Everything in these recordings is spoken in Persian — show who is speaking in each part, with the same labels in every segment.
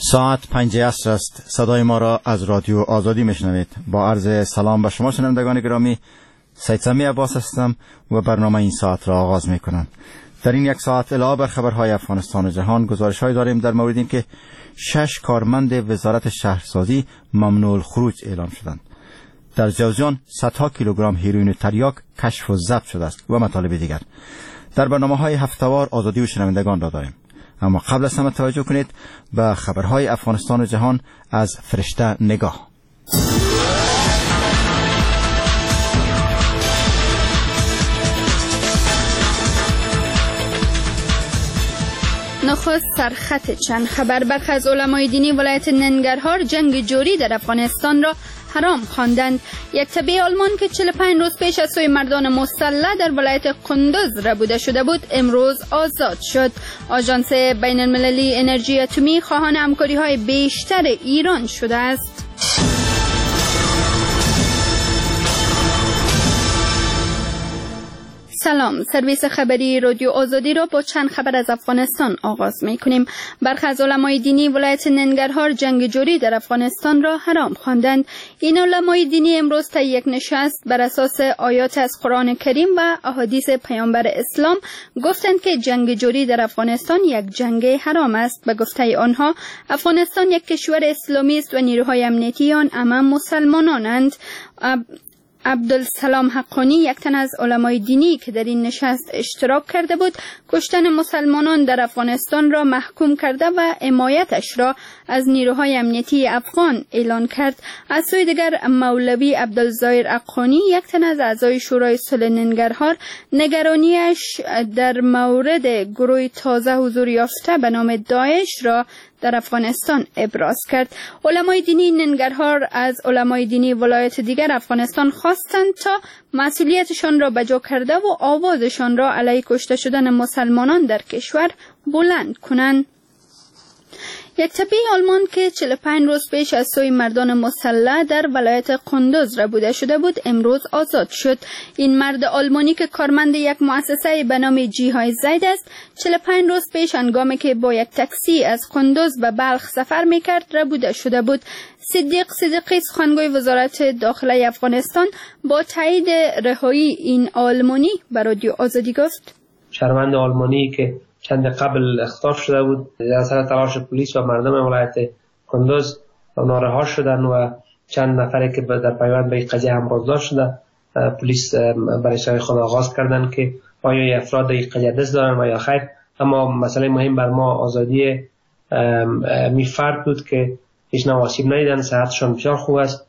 Speaker 1: ساعت 5 عصر است. صدای ما را از رادیو آزادی میشنوید. با عرض سلام به شما شنوندگان گرامی، سید سمی عباس هستم و برنامه این ساعت را آغاز میکنم. در این یک ساعت علاوه بر خبرهای افغانستان و جهان گزارش‌هایی داریم در مورد اینکه 6 کارمند وزارت شهرسازی ممنوع الخروج اعلام شدند. در جوزجان صدها کیلوگرم هیروئین تریاک کشف و ضبط شده است و مطالب دیگر. در برنامه‌های هفته‌وار آزادی و شنوندگان را داریم. اما قبل از همه توجه کنید به خبرهای افغانستان و جهان از فرشته نگاه.
Speaker 2: نخست سرخط چند خبر. برخی از علمای دینی ولایت ننگرهار جنگ جوری در افغانستان را حرام خواندند. یک تبع آلمان که 45 روز پیش از سوی مردان مسلح در ولایت قندوز ربوده شده بود امروز آزاد شد. آژانس بین المللی انرژی اتمی خواهان همکاری‌های بیشتر ایران شده است. سلام، سرویس خبری رادیو آزادی را با چند خبر از افغانستان آغاز می‌کنیم. برخی از علمای دینی ولایت ننگرهار جنگ جوری در افغانستان را حرام خواندند. این علمای دینی امروز طی یک نشست بر اساس آیات از قرآن کریم و احادیث پیامبر اسلام گفتند که جنگ جوری در افغانستان یک جنگ حرام است. به گفته آنها افغانستان یک کشور اسلامی است و نیروهای امنیتی آن عموما مسلمانانند. عبدالسلام حقانی، یک تن از علمای دینی که در این نشست اشتراک کرده بود، کشتن مسلمانان در افغانستان را محکوم کرده و حمایتش را از نیروهای امنیتی افغان اعلان کرد. از سوی دیگر مولوی عبدالظاهر حقانی، یک تن از اعضای شورای صلح ننگرهار، نگرانیش در مورد گروه تازه حضور یافته به نام داعش را در افغانستان ابراز کرد. علمای دینی ننگرهار از علمای دینی ولایت دیگر افغانستان خواستند تا مسئولیتشان را بجا کرده و آوازشان را علیه کشته شدن مسلمانان در کشور بلند کنند. یک تبع آلمان که 45 روز پیش از سوی مردان مسلح در ولایت قندوز ربوده شده بود امروز آزاد شد. این مرد آلمانی که کارمند یک مؤسسه به نام جیهای زید است 45 روز پیش هنگامی که با یک تاکسی از قندوز به بلخ سفر میکرد ربوده شده بود. صدیق صدیقی، سخنگوی وزارت داخله افغانستان، با تایید رهایی این آلمانی به رادیو آزادی گفت:
Speaker 3: شهروند آلمانی که چند قبل اختطاف شده بود از اثر تلاش پلیس و مردم ولایت قندوز نارها شدن و چند نفری که در پیوند به این قضیه هم بازداشت شده، پلیس بررسی خود آغاز کردن که آیا افراد این قضیه دست دارن و یا خیر. اما مسئله مهم بر ما آزادی می فرد بود که هیچ نوع آسیب ندیدن، صحتشان بسیار خوب است.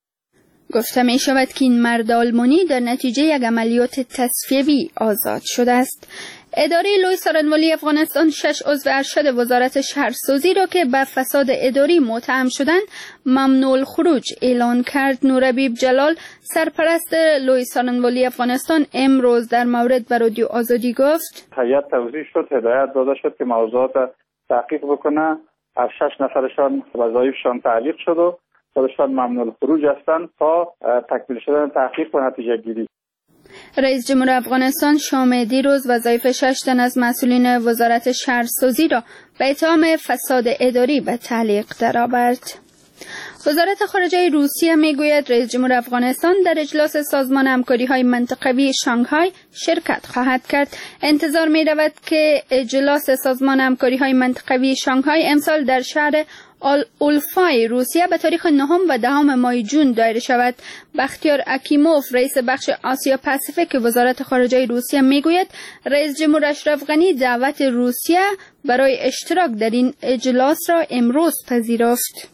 Speaker 2: گفته می شود که این مرد آلمانی در نتیجه یک عملیات تصفیه‌ای آزاد شده است. اداره لوی سارنوالی افغانستان 6 عضو ارشد وزارت شهرسازی را که به فساد اداری متهم شدند ممنوع الخروج اعلان کرد. نورحبیب جلال، سرپرست لوی سارنوالی افغانستان، امروز در مورد به رادیو آزادی گفت:
Speaker 4: هیئت توضیح شد، هدایت داده شد که موضوعات تحقیق بکنه. از 6 نفرشان وظایفشان تعلیق شد و خودشان ممنوع الخروج هستند تا تکمیل شدن تحقیق و نتیجه گیری.
Speaker 2: رئیس جمهور افغانستان شام دیروز وظایف 6 تن از مسئولین وزارت شهرسازی را به اتهام فساد اداری به تعلیق درآورد. وزارت خارجه روسیه میگوید رئیس جمهور افغانستان در اجلاس سازمان همکاری‌های منطقوی شانگهای شرکت خواهد کرد. انتظار می‌رود که اجلاس سازمان همکاری‌های منطقوی شانگهای امسال در شهر اولفای روسیه به تاریخ 9 و 10 ماه جون دایر شود. بختیار اکیموف، رئیس بخش آسیا پاسیفیک وزارت خارجه روسیه میگوید رئیس جمهور اشرف غنی دعوت روسیه برای اشتراک در این اجلاس را امروز پذیرفت.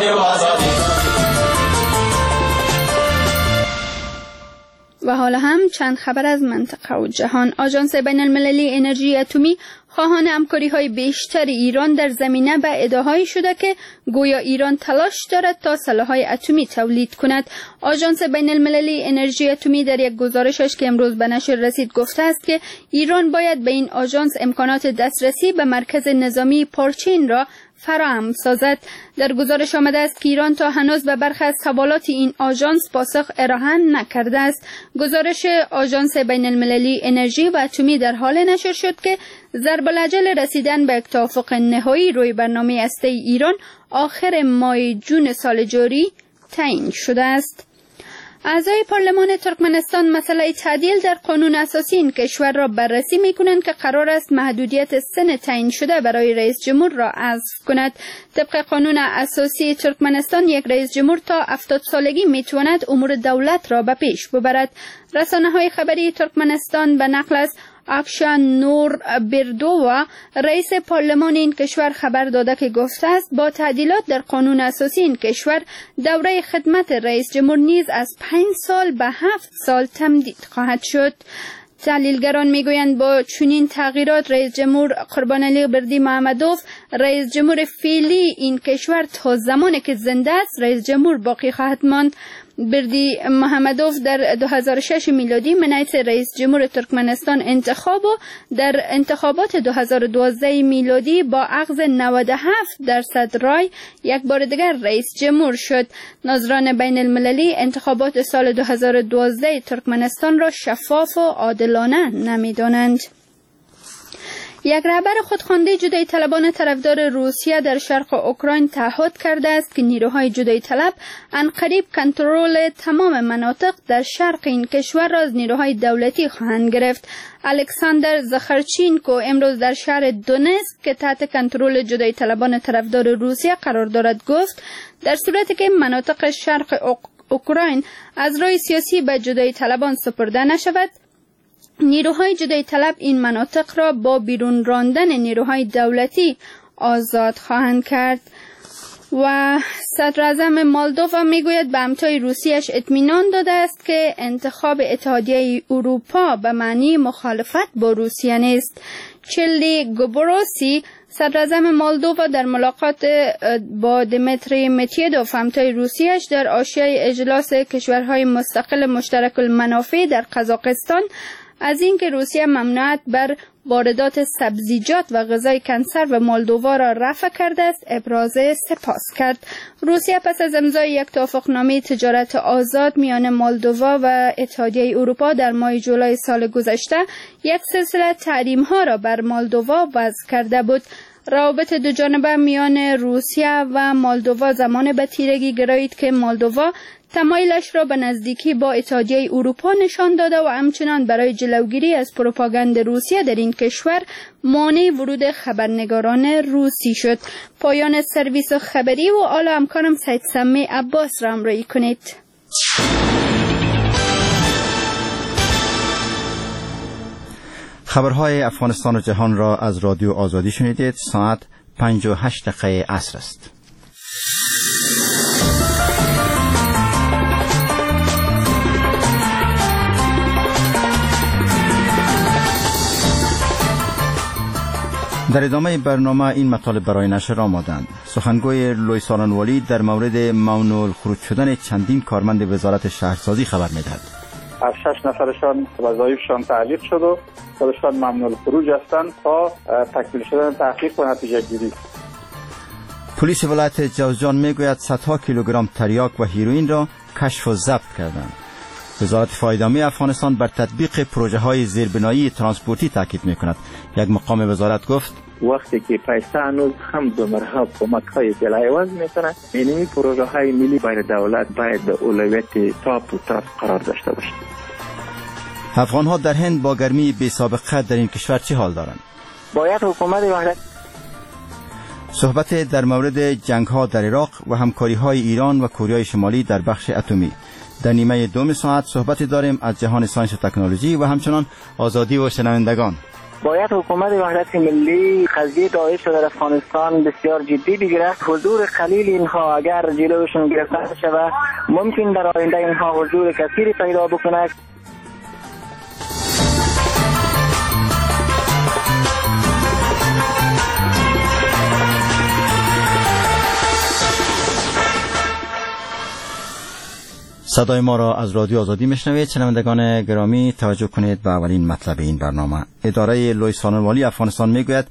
Speaker 2: و حالا هم چند خبر از منطقه و جهان. آژانس بین المللی انرژی اتمی خواهان همکاری‌های بیشتر ایران در زمینه به ادعاهایی شده که گویا ایران تلاش دارد تا سلاح‌های اتمی تولید کند. آژانس بین المللی انرژی اتمی در یک گزارشش که امروز به نشر رسید گفته است که ایران باید به این آژانس امکانات دسترسی به مرکز نظامی پارچین را فراهم سازد. در گزارش آمده است که ایران تا هنوز به برخی از سوالات این آژانس پاسخ ارائه نکرده است. گزارش آژانس بین المللی انرژی و اتمی در حال نشر شد که ضرب العجل رسیدن به یک توافق نهایی روی برنامه هسته ایران آخر ماه جون سال جاری تعیین شده است. اعضای پارلمان ترکمنستان مسئله تعدیل در قانون اساسی این کشور را بررسی می‌کنند که قرار است محدودیت سن تعیین شده برای رئیس جمهور را حذف کند. طبق قانون اساسی ترکمنستان یک رئیس جمهور تا 70 سالگی می‌تواند امور دولت را به پیش ببرد. رسانه‌های خبری ترکمنستان به نقل از اکشان نور بردووا رئیس پارلمان این کشور خبر داده که گفته است با تعدیلات در قانون اساسی این کشور دوره خدمت رئیس جمهور نیز از 5 سال به 7 سال تمدید خواهد شد. تحلیلگران میگویند با چنین تغییرات رئیس جمهور قربانعلی بردی محمدوف رئیس جمهور فعلی این کشور تا زمانی که زنده است رئیس جمهور باقی خواهد ماند. بردی محمدوف در 2006 میلادی منصب رئیس جمهور ترکمنستان انتخاب و در انتخابات 2012 میلادی با اخذ 97% رای یک بار دیگر رئیس جمهور شد. ناظران بین المللی انتخابات سال 2012 ترکمنستان را شفاف و عادلانه نمی‌دانند. یک رهبر خودخوانده جدایی طلبان طرفدار روسیه در شرق اوکراین تعهد کرده است که نیروهای جدایی طلب عنقریب کنترل تمام مناطق در شرق این کشور را از نیروهای دولتی خواهند گرفت. الکساندر زخرچینکو امروز در شهر دونتسک که تحت کنترل جدایی طلبان طرفدار روسیه قرار دارد گفت در صورتی که مناطق شرق اوکراین از روی سیاسی به جدایی طلبان سپرده نشود نیروهای جدایی طلب این مناطق را با بیرون راندن نیروهای دولتی آزاد خواهند کرد. و صدر اعظم مالدووا میگوید به همتای روسیه‌اش اطمینان داده است که انتخاب اتحادیه اروپا به معنی مخالفت با روسیه نیست. چلی گوبروسی صدر اعظم مالدووا در ملاقات با دمیتری مدودوف همتای روسیه‌اش در حاشیه اجلاس کشورهای مستقل مشترک المنافع در قزاقستان از اینکه روسیه ممنوعیت بر واردات سبزیجات و غذای کنسرو مولدووا را رفع کرده است ابراز سپاس کرد. روسیه پس از امضای یک توافقنامه تجارت آزاد میان مولدووا و اتحادیه اروپا در ماه جولای سال گذشته یک سلسله تحریم‌ها را بر مولدووا وضع کرده بود. روابط دو جانبه میان روسیه و مولدووا زمان به تیرگی گرایید که مولدووا تمایلش را به نزدیکی با اتحادیه اروپا نشان داده و همچنان برای جلوگیری از پروپاگاند روسیه در این کشور مانع ورود خبرنگاران روسی شد. پایان سرویس خبری و آلا همکارم سید سمی عباس را همراهی کنید.
Speaker 1: خبرهای افغانستان و جهان را از رادیو آزادی شنیدید. ساعت 5:08 عصر است. در ادامه برنامه این مطالب برای نشر آمادند. سخنگوی لوی سالنوالی در مورد ممنوع الخروج شدن چندین کارمند وزارت شهرسازی خبر می‌دهد.
Speaker 4: از 6 نفرشان وظایفشان تعلیق شد و خودشان ممنوع الخروج هستند تا تکمیل شدن تحقیق و نتیجه گیری.
Speaker 1: پلیس ولایت جوزجان میگوید صدها کیلوگرم تریاک و هیروئین را کشف و ضبط کردند. وزارت فایدامی افغانستان بر تطبیق پروژه‌های زیربنایی ترانسپورتی تاکید می‌کند. یک مقام وزارت گفت
Speaker 5: وقتی که پیسه هنوز هم به مرحله کمک‌های بلایوز می‌کنه، این پروژه‌های ملی باید دولت باید به اولویت تاپ و تاپ قرار داشته باشه.
Speaker 1: افغان‌ها در هند با گرمی بی‌سابقه در این کشور چه حال دارند؟
Speaker 5: باید حکومت وحدت
Speaker 1: صحبت در مورد جنگ‌ها در عراق و همکاری‌های ایران و کره شمالی در بخش اتمی. در نیمه دوم ساعت صحبت داریم از جهان ساینس و تکنولوژی و همچنان آزادی و شنوندگان.
Speaker 5: باید حکومت وحدت ملی قضیه داعش در افغانستان بسیار جدی بگیرد. حضور قلیل اینها اگر جلوشون گرفته شود ممکن در آینده اینها حضور کثیری پیدا بکنند.
Speaker 1: صدای ما را از رادیو آزادی میشنوید. شنوندگان گرامی توجه کنید به اولین مطلب این برنامه. اداره لوی سالنوالی افغانستان میگوید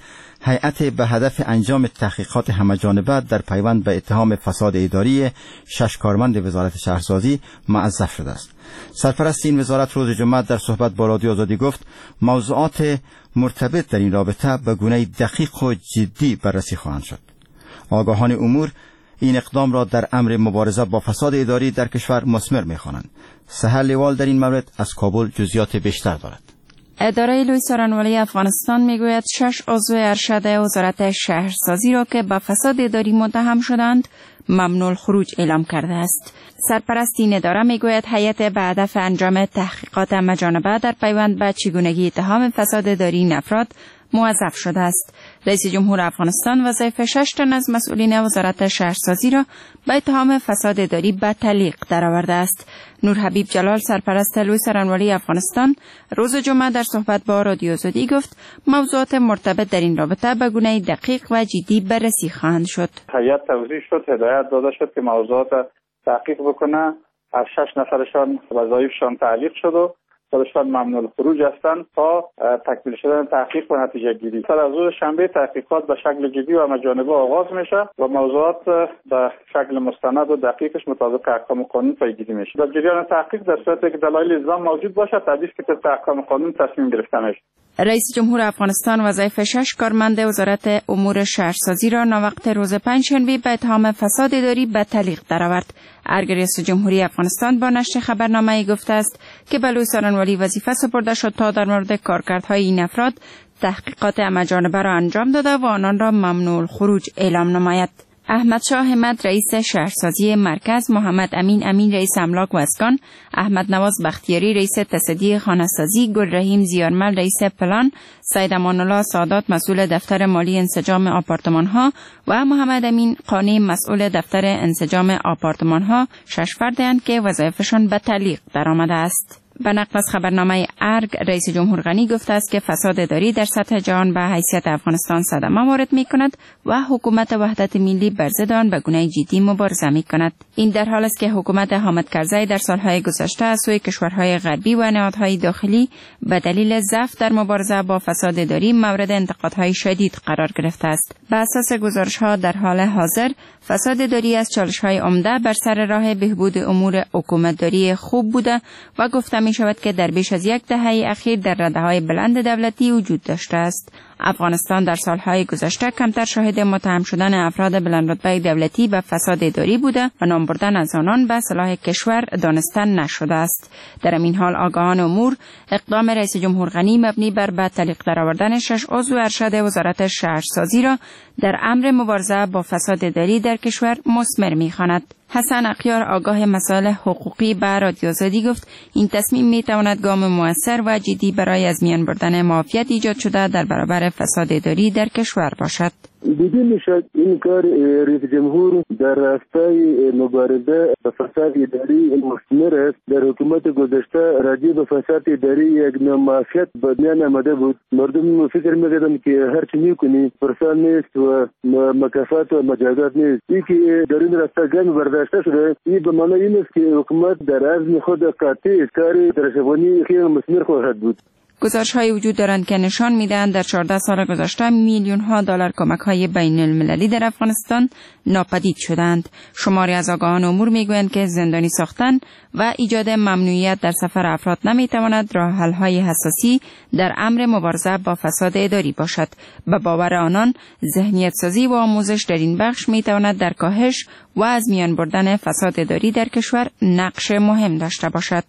Speaker 1: هیئت به هدف انجام تحقیقات همه‌جانبه در پیوند به اتهام فساد اداری 6 کارمند وزارت شهرسازی موظف شده است. سرپرست این وزارت روز جمعه در صحبت با رادیو آزادی گفت موضوعات مرتبط در این رابطه به گونه دقیق و جدی بررسی خواهند شد. آگاهان امور این اقدام را در امر مبارزه با فساد اداری در کشور مثمر می‌خوانند. سحر لیوال در این مورد از کابل جزئیات بیشتر دارد.
Speaker 6: اداره لوی سارنوالی افغانستان میگوید 6 عضو ارشد وزارت شهرسازی را که به فساد اداری متهم شدند ممنوع الخروج اعلام کرده است. سرپرست این اداره میگوید هیئت به هدف انجام تحقیقات همه‌جانبه در پیوند به چگونگی اتهام فساد اداری این افراد موظف شده است. رئیس جمهور افغانستان وظایف 6 تن از مسئولین وزارت شهرسازی را به اتهام فساد اداری به تعلیق درآورده است. نور حبیب جلال سرپرست لوی سارنوالی افغانستان روز جمعه در صحبت با رادیو آزادی گفت موضوعات مرتبط در این رابطه به گونه دقیق و جدی بررسی خواهند شد.
Speaker 4: هیئت توضیح شد، هدایت داده شد که موضوعات تحقیق بکنه. از 6 نفرشان وظایفشان تعلیق شد و خودشان ممنوع الخروج هستند تا تکمیل شدن تحقیق و نتیجه گیری. سر از روز شنبه تحقیقات به شکل جدی و همه‌جانبه آغاز میشه و موضوعات به شکل مستند و دقیقش مطابق احکام قانون پیگیری میشه. در جریان تحقیق در صورتی که دلایل الزام موجود باشد تدریس که طبق احکام قانون تصمیم گرفته میشه.
Speaker 6: رئیس جمهور افغانستان وظایف 6 کارمند وزارت امور شهرسازی را ناوقت روز پنجشنبه به اتهام فساد اداری به تعلیق درآورد. ارگ رئیس جمهوری افغانستان با نشر خبرنامه گفته است که به لوی سارنوالی وظیفه سپرده شد تا در مورد کارکردهای این افراد تحقیقات همه‌جانبه را انجام داده و آنان را ممنوع الخروج اعلام نماید. احمد شاه همت رئیس شهرسازی مرکز، محمد امین رئیس املاک و اسکان، احمد نواز بختیاری رئیس تصدیه خانه‌سازی، گل رحیم زیارمل رئیس پلان، سید امان الله سادات مسئول دفتر مالی انسجام آپارتمان‌ها و محمد امین قانی مسئول دفتر انسجام آپارتمان‌ها 6 فردند که وظایفشان به تعلیق درآمده است. به نقل از خبرنامه ارگ رئیس جمهور غنی گفته است که فساد اداری در سطح جهان به حیثیت افغانستان صدمه وارد می کند و حکومت وحدت ملی بر ضد آن به گونه جدی مبارزه می کند. این در حال است که حکومت حامد کرزی در سالهای گذشته از سوی کشورهای غربی و نهادهای داخلی به دلیل ضعف در مبارزه با فساد اداری مورد انتقادهای شدید قرار گرفته است. به اساس گزارش‌ها در حال حاضر فساد اداری از چالش‌های عمده بر سر راه بهبود امور حکومتداری خوب بوده و گفته می شود که در بیش از 1 دهه اخیر در رده‌های بلند دولتی وجود داشته است. افغانستان در سالهای گذشته کمتر شاهد متهم شدن افراد بلندرتبه دولتی به فساد اداری بوده و نام بردن از آنان به صلاح کشور دانسته نشده است. در این حال آگاهان امور اقدام رئیس جمهور غنی مبنی بر به تعلیق درآوردن 6 عضو ارشد وزارت شهرسازی را در امر مبارزه با فساد اداری در کشور مثمر می‌خواند. حسن اقیار آگاه مسائل حقوقی به رادیو آزادی گفت این تصمیم می‌تواند گام مؤثر و جدی برای از میان بردن معافیت ایجاد شده در برابر فساد اداری در کشور باشد.
Speaker 7: دیده میشد این کار رئیس جمهور در راستای مبارزه با فساد اداری مثمر است. در حکومت گذشته راجع به فساد اداری یک معافیت به میان آمده بود. مردم فکر می‌کردند که هر چی می‌کنی پرسان نیست و مکافات و مجازات نیست. این که در این راستا گام برداشته شده این به معنی این است که حکومت در عزم خود قاطع کار ترشحونی خیلی مثمر خواهد بود.
Speaker 6: گزارش‌های وجود دارند که نشان می‌دهند در 14 سال گذشته میلیون‌ها دلار کمک‌های بین‌المللی در افغانستان ناپدید شدند. شماری از آگاهان امور می‌گویند که زندانی ساختن و ایجاد ممنوعیت در سفر افراد نمی‌تواند راه حل‌های حساسی در امر مبارزه با فساد اداری باشد. به باور آنان ذهنیت سازی و آموزش در این بخش می‌تواند در کاهش و از میان بردن فساد اداری در کشور نقش مهم داشته باشد.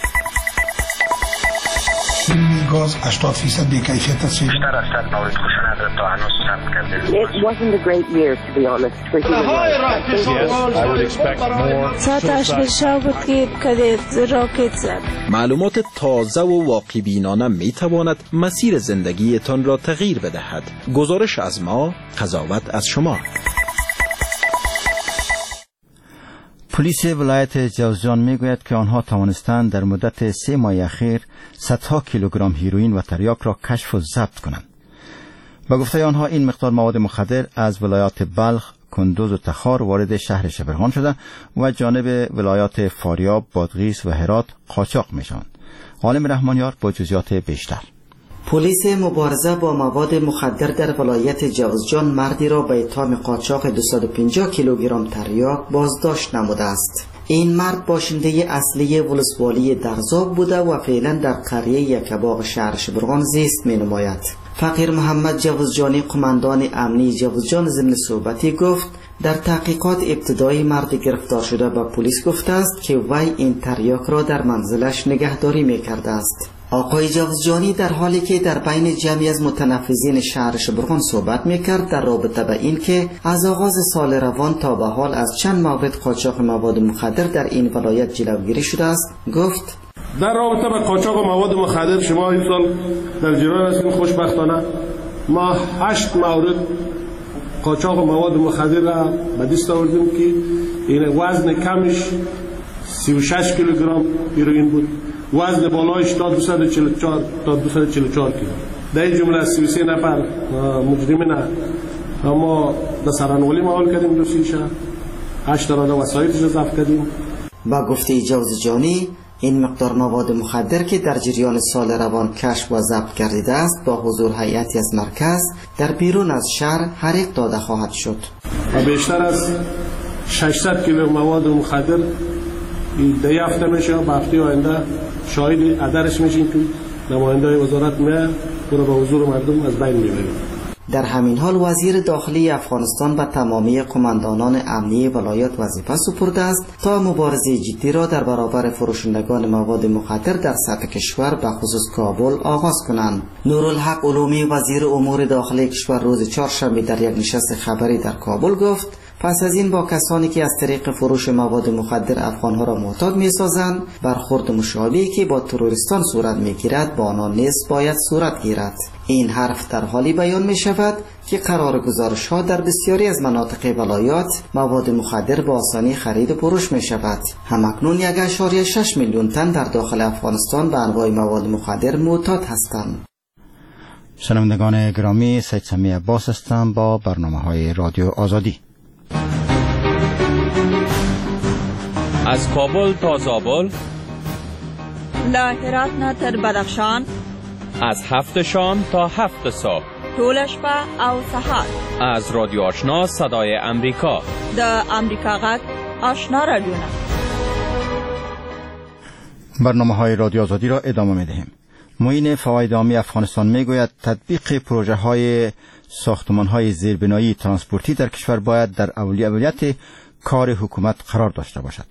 Speaker 8: گاز 80% بی‌کیفیت است.
Speaker 9: بیشتر از 100 مورد خشونت تا هنوز ثبت کرده.
Speaker 10: It wasn't a great year to be honest for human rights.
Speaker 9: Yes, I would expect more.
Speaker 11: ساعتش به شب بود که کدید راکت زد.
Speaker 12: معلومات تازه و واقع بینانه می تواند مسیر زندگیتان را تغییر بدهد. گزارش از ما، قضاوت از شما.
Speaker 1: پلیس ولایت جوزجان میگوید که آنها توانستند در مدت 3 ماه اخیر صدها کیلوگرم هیروئین و تریاک را کشف و ضبط کنند. با گفته آنها این مقدار مواد مخدر از ولایات بلخ، کندوز و تخار وارد شهر شبرغان شده و جانب ولایات فاریاب، بادغیس و هرات قاچاق میشوند. عالم رحمانیار با جزئیات بیشتر.
Speaker 13: پلیس مبارزه با مواد مخدر در ولایت جوزجان مردی را به اتهام قاچاق 250 کیلوگرم تریاک بازداشت نموده است. این مرد باشنده اصلی ولسوالی درزاب بوده و فعلا در قریه یکباغ شهر شبرغان زیست می نماید. فقیر محمد جوزجانی قماندان امنی جوزجان ضمن صحبتی گفت در تحقیقات ابتدایی مرد گرفتار شده به پلیس گفته است که وی این تریاک را در منزلش نگهداری می کرده است. آقای جوزجانی در حالی که در بین جمعی از متنفذین شهر شبرغان صحبت میکرد در رابطه به این که از آغاز سال روان تا به حال از چند مورد قاچاق مواد مخدر در این ولایت جلوگیری شده است گفت
Speaker 14: در رابطه با قاچاق مواد مخدر شما این سال در جریان هستیم. خوشبختانه ما 8 مورد قاچاق مواد مخدر را به دست آوردیم که این وزن کمش 36 کیلوگرم هیروئین بود، وزن بالایش تا 244 کیلو. در این جمله 33 نفر مجرمین اما به سرانولی محول کردیم دوشیشه 8 اراده وسایلش را ضبط کردیم.
Speaker 13: با گفته جوزجانی این مقدار مواد مخدر که در جریان سال روان کشف و ضبط گردیده است با حضور هیئتی از مرکز در بیرون از شهر حریق داده خواهد شد.
Speaker 14: و بیشتر از 600 کیلو مواد مخدر در هفته میشه و هفته آینده شاهد عدرش میشیم که نماینده وزارت میاد و به حضور مردم از بین میبریم.
Speaker 13: در همین حال وزیر داخلی افغانستان به تمامی قماندانان امنی ولایت وظیفه سپرده است تا مبارزه جدی را در برابر فروشندگان مواد مخدر در سطح کشور به خصوص کابل آغاز کنند. نورالحق علومی وزیر امور داخلی کشور روز چهارشنبه در یک نشست خبری در کابل گفت پس از این با کسانی که از طریق فروش مواد مخدر افغانها را معتاد می‌سازند برخورد مشابهی که با تروریستان صورت می‌گیرد با آنان نیز باید صورت گیرد. این حرف در حالی بیان می‌شود که قرار گزارش‌ها در بسیاری از مناطق ولایات مواد مخدر با آسانی خرید و فروش می‌شود. همکنون 1.6 میلیون تن در داخل افغانستان به انواع مواد مخدر معتاد هستند.
Speaker 1: شنوندگان گرامی، سید سمی عباس هستم با برنامه‌های رادیو آزادی.
Speaker 15: از کابل تا زابل،
Speaker 16: له هرات نه تر بدخشان،
Speaker 15: از 7 شام تا 7 صبح،
Speaker 16: ټول شپه او سهار،
Speaker 15: از رادیو آشنا صدای امریکا،
Speaker 16: د امریکا غږ آشنا رادیو.
Speaker 1: برنامه‌های رادیو آزادی را ادامه می‌دهیم. معین فواید عامی افغانستان میگوید تطبیق پروژه‌های ساختمان‌های زیربنایی ترانسپورتی در کشور باید در اولویت کار حکومت قرار داشته باشد.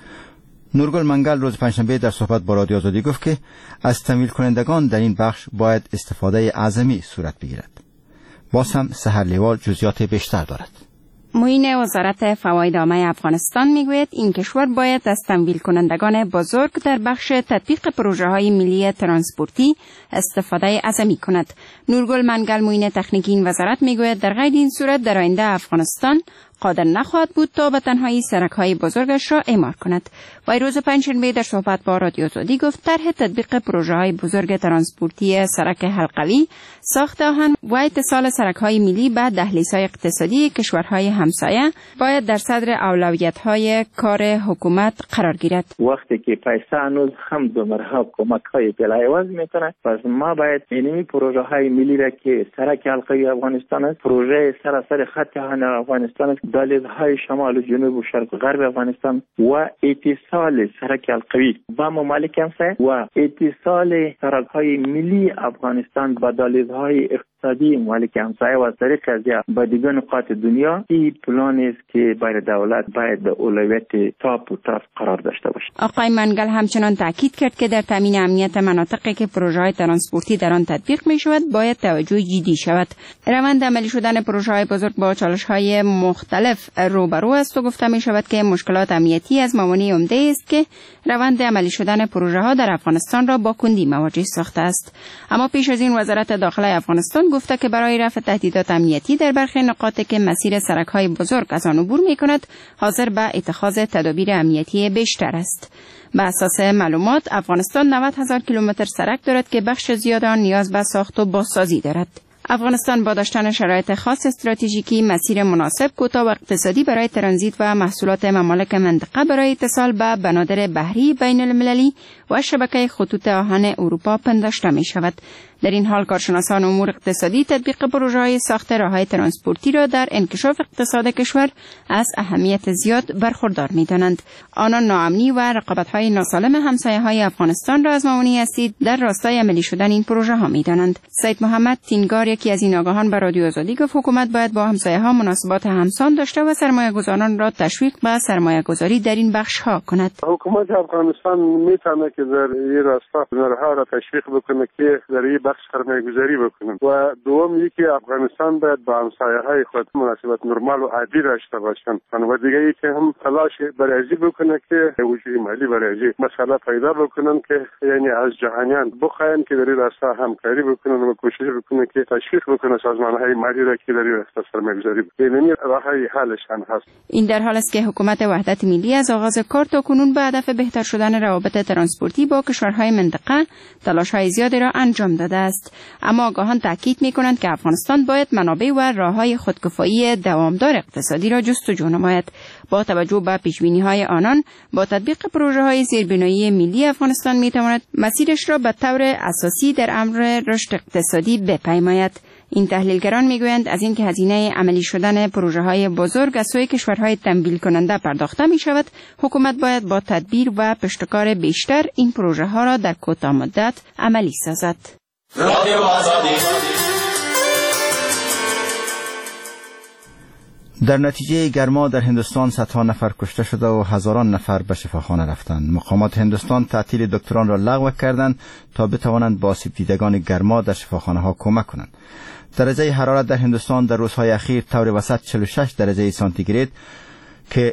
Speaker 1: نورگل منگل روز پنجشنبه در صحبت با رادیو آزادی گفت که از تمویل کنندگان در این بخش باید استفاده اعظمی صورت بگیرد. باز هم سحر لیوال جزئیات بیشتر دارد.
Speaker 6: معین وزارت فواید عامه افغانستان میگوید این کشور باید از تمویل کنندگان بزرگ در بخش تطبیق پروژه‌های ملی ترانسپورتی استفاده اعظمی کند. نورگل منگل معین تکنیکی این وزارت میگوید در غیر این صورت در آینده افغانستان قادر نخواهد بود تا به تنهایی سرک‌های بزرگش را اعمار کند. و روز پنجشنبه در صحبت با رادیو آزادی گفت طرح تطبیق پروژه‌های بزرگ ترانسپورتی سرک حلقوی، ساخت آهن و اتصال سرک‌های ملی به دهلیزهای اقتصادی کشورهای همسایه باید در صدر اولویت‌های کار حکومت قرار گیرد.
Speaker 17: وقتی که پیسه هنوز هم به مرحب کمک‌های بلایواز می‌کنه، پس ما باید اینمی پروژه‌های ملی را که سرک حلقوی افغانستان است، پروژه سراسر خط آهن افغانستان است، دهلیزهای شمال و جنوب و شرق و غرب افغانستان و اتصال سرک حلقوی با ممالک همسایه و اتصال سرک‌های ملی افغانستان با دهلیزهای اقتصادی ممالک همسایه و از طریق از با دیگر نقاط دنیا، این پلان است که باید دولت باید به اولویت تاپ و تاف قرار داشته باشد.
Speaker 6: آقای منگل همچنان تاکید کرد که در تامین امنیت مناطقی که پروژه‌های ترانسپورتی در آن تطبیق می‌شود باید توجه جدی شود. روند عملی شدن پروژه‌های بزرگ با چالش‌های مختلف روبرو است و گفته می‌شود که مشکلات امنیتی از موانع عمده است که روند عملی شدن پروژه‌ها در افغانستان را با کندی مواجه ساخته است. اما پیش از این وزارت داخلی افغانستان گفته که برای رفع تهدیدات امنیتی در برخی نقاطی که مسیر سرک‌های بزرگ از آن عبور می‌کند حاضر به اتخاذ تدابیر امنیتی بیشتر است. به اساس معلومات افغانستان 90,000 کیلومتر سرک دارد که بخش زیاد آن نیاز به ساخت و بازسازی دارد. افغانستان با داشتن شرایط خاص استراتژیکی، مسیر مناسب، کوتاه و اقتصادی برای ترانزیت و محصولات ممالک منطقه برای اتصال به بنادر بحری بین المللی و شبکه خطوط آهن اروپا پنداشته می شود. در این حال کارشناسان امور اقتصادی تطبیق پروژه‌های ساخت راه‌های ترانسپورتی را در انکشاف اقتصاد کشور از اهمیت زیاد برخوردار می‌دانند. آنان ناامنی و رقابت‌های ناسالم همسایه‌های افغانستان را از موانع اصلی در راستای عملی شدن این پروژه‌ها می‌دانند. سید محمد تینگار، یکی از این آگاهان، به رادیو آزادی گفت حکومت باید با همسایه‌ها مناسبات همسان داشته و سرمایه‌گذاران را تشویق به سرمایه‌گذاری در این بخش‌ها کند.
Speaker 7: حکومت افغانستان می‌تواند که در این راستا نرها را تشویق بکنه که در این بخش سرمایه‌گذاری بکنند و دوم یکی افغانستان باید با همسایه‌های خود مناسبت نرمال و عادی داشته باشند و دیگه یکی هم تلاش برای بکنه که وجود مالی برای مسئله پیدا بکنن که یعنی از جهانیان بخواین که در این راستا همکاری بکنن و کوشش بکنن که تشویق بکنه سازمان‌های مالی را که در این راستا سرمایه‌گذاری بکنن. این راههای حلشان هست.
Speaker 6: این در حال است که حکومت وحدت ملی از آغاز کار تا کنون به هدف بهتر شدن روابط ترانسپورتی با کشورهای منطقه تلاش‌های زیادی را انجام داده است. اما آگاهان تاکید می‌کنند که افغانستان باید منابع و راه‌های خودکفایی دوامدار اقتصادی را جستجو نماید. با توجه به پیش‌بینی‌های آنان، با تطبیق پروژه‌های زیربنایی ملی افغانستان می‌تواند مسیرش را به طور اساسی در امر رشد اقتصادی بپیماید. این تحلیلگران میگویند از اینکه هزینه عملی شدن پروژه‌های بزرگ از سوی کشورهای تمویل کننده پرداخته می‌شود، حکومت باید با تدبیر و پشتکار بیشتر این پروژه‌ها را در کوتاه مدت عملی سازد. رادیو آزادی.
Speaker 1: در نتیجه گرما در هندوستان صدها نفر کشته شده و هزاران نفر به شفاخانه رفتند. مقامات هندوستان تعطیل دکتران را لغو کردند تا بتوانند با آسیب دیدگان گرما در شفاخانه ها کمک کنند. درجه حرارت در هندوستان در روزهای اخیر طور وسط 46 درجه سانتیگراد که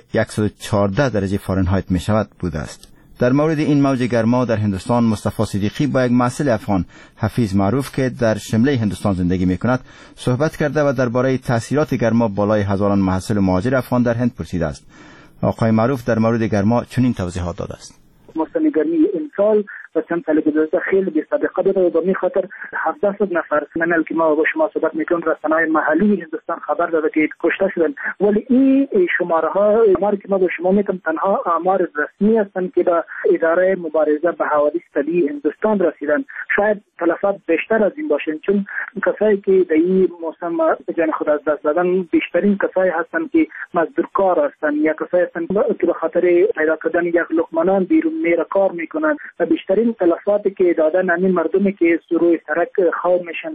Speaker 1: 114 درجه فارنهایت می شود بوده است. در مورد این موج گرما در هندوستان مصطفی صدیقی با یک محصل افغان حفیظ معروف که در شمله هندوستان زندگی می کند صحبت کرده و درباره تاثیرات گرما بالای هزاران محصل و مهاجر افغان در هند پرسیده است. آقای معروف در مورد گرما چنین توضیحات داده است.
Speaker 18: موسم گرمی امسال و چند سال گذشته خیلی بی سابقه بوده و به این خاطر 700 نفر منل که ما با شما صحبت میکنم رسانه‌های محلی هندوستان خبر داده که کشته شدن، ولی این شماره ها که ما با شما میگم تنها آمار رسمی هستند که به اداره مبارزه به حوادث طبیعی هندوستان رسیدن. شاید تلفات بیشتر از این باشن، چون کسایی که در این موسم جان خود از دست دادن بیشترین کسایی هستند که مزدور کار هستند یا کسایی هستند که به خاطر پیدا کردن یک لقمه بیرون میره کار میکنن و بیشترین تلفاتی که دادن همین مردمی که روی سرک خواب میشن.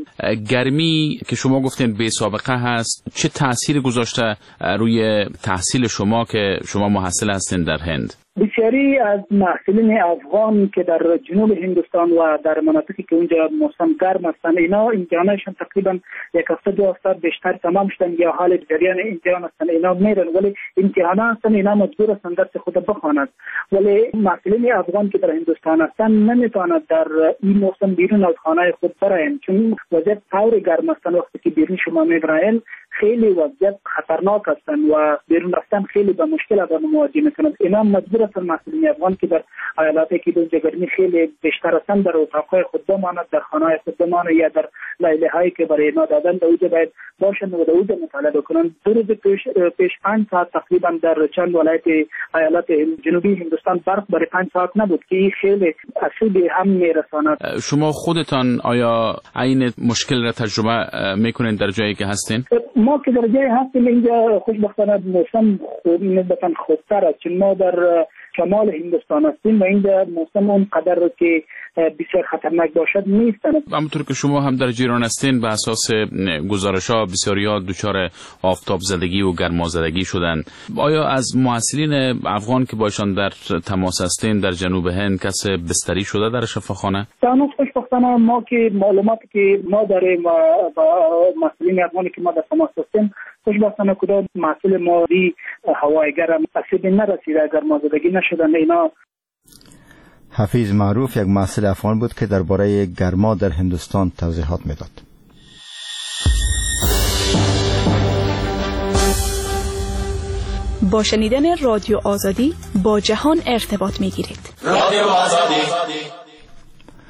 Speaker 19: گرمی که شما گفتین بی سابقه هست، چه تأثیری گذاشته روی تحصیل شما که شما محصل هستین در هند؟
Speaker 18: بسیاری از محصلین افغان که در جنوب هندوستان و در مناطقی که اونجا موسم گرم هستند، اینا امتحانشون تقریبا یک هفته دو هفته بیشتر تمام شدن یا حال جریان امتحان هستند، اینا میرن ولی امتحان هستند، اینا مجبور هستند درس خود بخوانند. ولی محصلین افغان که در هندوستان هستند نمیتوانند در این موسم بیرون از خانه خود برایند، چون وضعیت طور گرم هستند. وقتی که بیرون شما میبرایند خیلی وضعیت خطرناک هستند و بیرون رفتن خیلی به مشکل آدم مواجه میکنند. اینا مجبور هستند مسئولین افغان که در ایالاتی که اونجا گرمی خیلی بیشتر هستند در اتاقهای خود بمانند، در خانه‌های خود بمانند یا در لایله هایی که برای اینا دادن در اونجا باید باشند و در اونجا مطالعه کنند. دو روز پیش 5 ساعت تقریبا در چند ولایت ایالات جنوبی هندوستان برف برای 5 ساعت نبود که این خیلی آسیب هم میرساند.
Speaker 19: شما خودتان آیا این مشکل را تجربه میکنین در جایی که هستین؟
Speaker 18: ما که در جایی هستیم اینجا خوشبختانه موسم نسبتا خوبتر است، چون ما در شمال هندوستان هستیم و اینجا موسم اون قدر که بسیار خطرناک باشد نیستند.
Speaker 19: همونطور که شما هم در جیران هستین به اساس گزارش‌ها بسیاری‌ها دچار آفتاب زدگی و گرمازدگی شدن. آیا از محصلین افغان که باشن در تماس هستین در جنوب هند کس بستری شده در شفاخانه؟
Speaker 18: تمام خوشبختانه ما که معلوماتی که ما داریم با محصلین افغانی که ما در تماس هستیم خوشبختانه کدام محصل ما دی هوای گرم آسیب نرسیده، گرمازدگی نشدن. اینا
Speaker 1: حفیظ معروف یک محصل افغان بود که درباره گرما در هندوستان توضیحات میداد.
Speaker 20: با شنیدن رادیو آزادی با جهان ارتباط میگیرید.
Speaker 1: رادیو آزادی.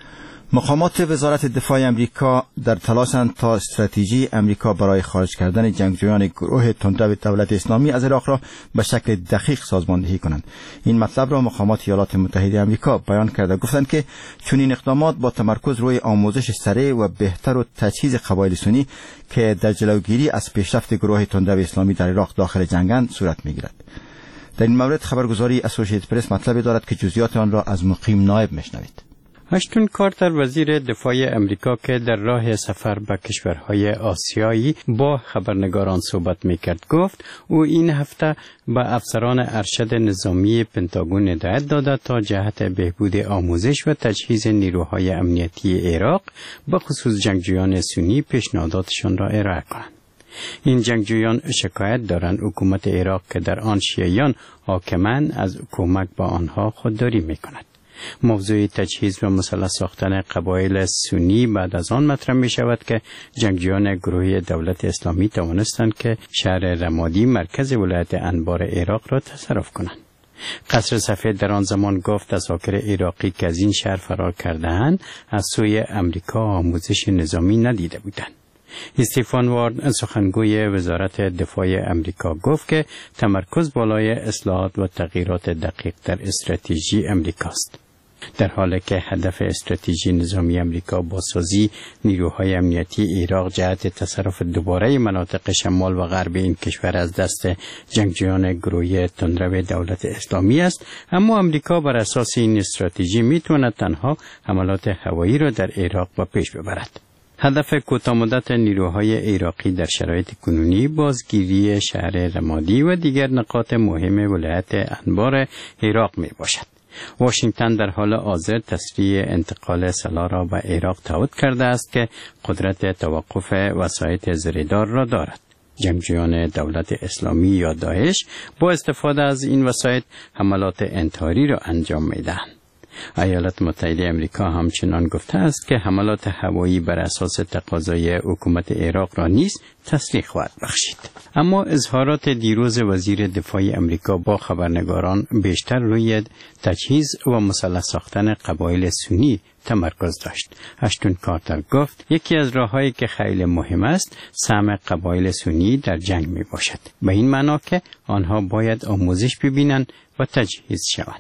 Speaker 1: مقامات وزارت دفاع امریکا در تلاشند تا استراتژی امریکا برای خارج کردن جنگجویان گروه تندرو دولت اسلامی از عراق را به شکل دقیق سازماندهی کنند. این مطلب را مقامات ایالات متحده امریکا بیان کرده، گفتند که چنین اقدامات با تمرکز روی آموزش سریع و بهتر و تجهیز قبایل سنی که در جلوگیری از پیشرفت گروه تندرو اسلامی در عراق داخل جنگند صورت می‌گیرد. در این مورد خبرگزاری اسوسییتد پرس مطلب دارد که جزئیات آن را از مقیم نایب میشنوید.
Speaker 20: اشتون کارتر وزیر دفاع امریکا که در راه سفر به کشورهای آسیایی با خبرنگاران صحبت میکرد گفت او این هفته به افسران ارشد نظامی پنتاگون هدایت داده تا جهت بهبود آموزش و تجهیز نیروهای امنیتی عراق به خصوص جنگجویان سنی پیشنهاداتشان را ارائه کنند. این جنگجویان شکایت دارند حکومت عراق که در آن شیعیان حاکمند از کمک با آنها خودداری میکند. موضوع تجهیز و مسلح ساختن قبایل سنی بعد از آن مطرح می شود که جنگجویان گروه دولت اسلامی توانستند که شهر رمادی مرکز ولایت انبار عراق را تصرف کنند. قصر سفید در آن زمان گفت اذاکر عراقی که از این شهر فرار کرده‌اند از سوی امریکا آموزش نظامی ندیده بودند. استیفان وارن سخنگوی وزارت دفاع امریکا گفت که تمرکز بالای اصلاحات و تغییرات دقیق در استراتژی امریکاست. در حالی که هدف استراتژی نظامی امریکا بازسازی نیروهای امنیتی عراق جهت تصرف دوباره مناطق شمال و غرب این کشور از دست جنگجویان گروه تندرو دولت اسلامی است، اما امریکا بر اساس این استراتژی میتواند تنها حملات هوایی را در عراق به پیش ببرد. هدف کوتاه‌مدت نیروهای عراقی در شرایط کنونی بازگیری شهر رمادی و دیگر نقاط مهم ولایت انبار عراق می باشد. واشنگتن در حال حاضر تسریع انتقال سلاح را به عراق تعهد کرده است که قدرت توقف وسایط زریدار را دارد. جنگجویان دولت اسلامی یا داعش با استفاده از این وسایط حملات انتحاری را انجام می‌دهند. ایالات متحده امریکا همچنان گفته است که حملات هوایی بر اساس تقاضای حکومت عراق را نیز تسریع خواهد بخشید. اما اظهارات دیروز وزیر دفاع امریکا با خبرنگاران بیشتر روی تجهیز و مسلح ساختن قبایل سنی تمرکز داشت. اشتون کارتر گفت یکی از راه‌هایی که خیلی مهم است سهم قبایل سنی در جنگ می باشد، به این معنا که آنها باید آموزش ببینند و تجهیز شوند.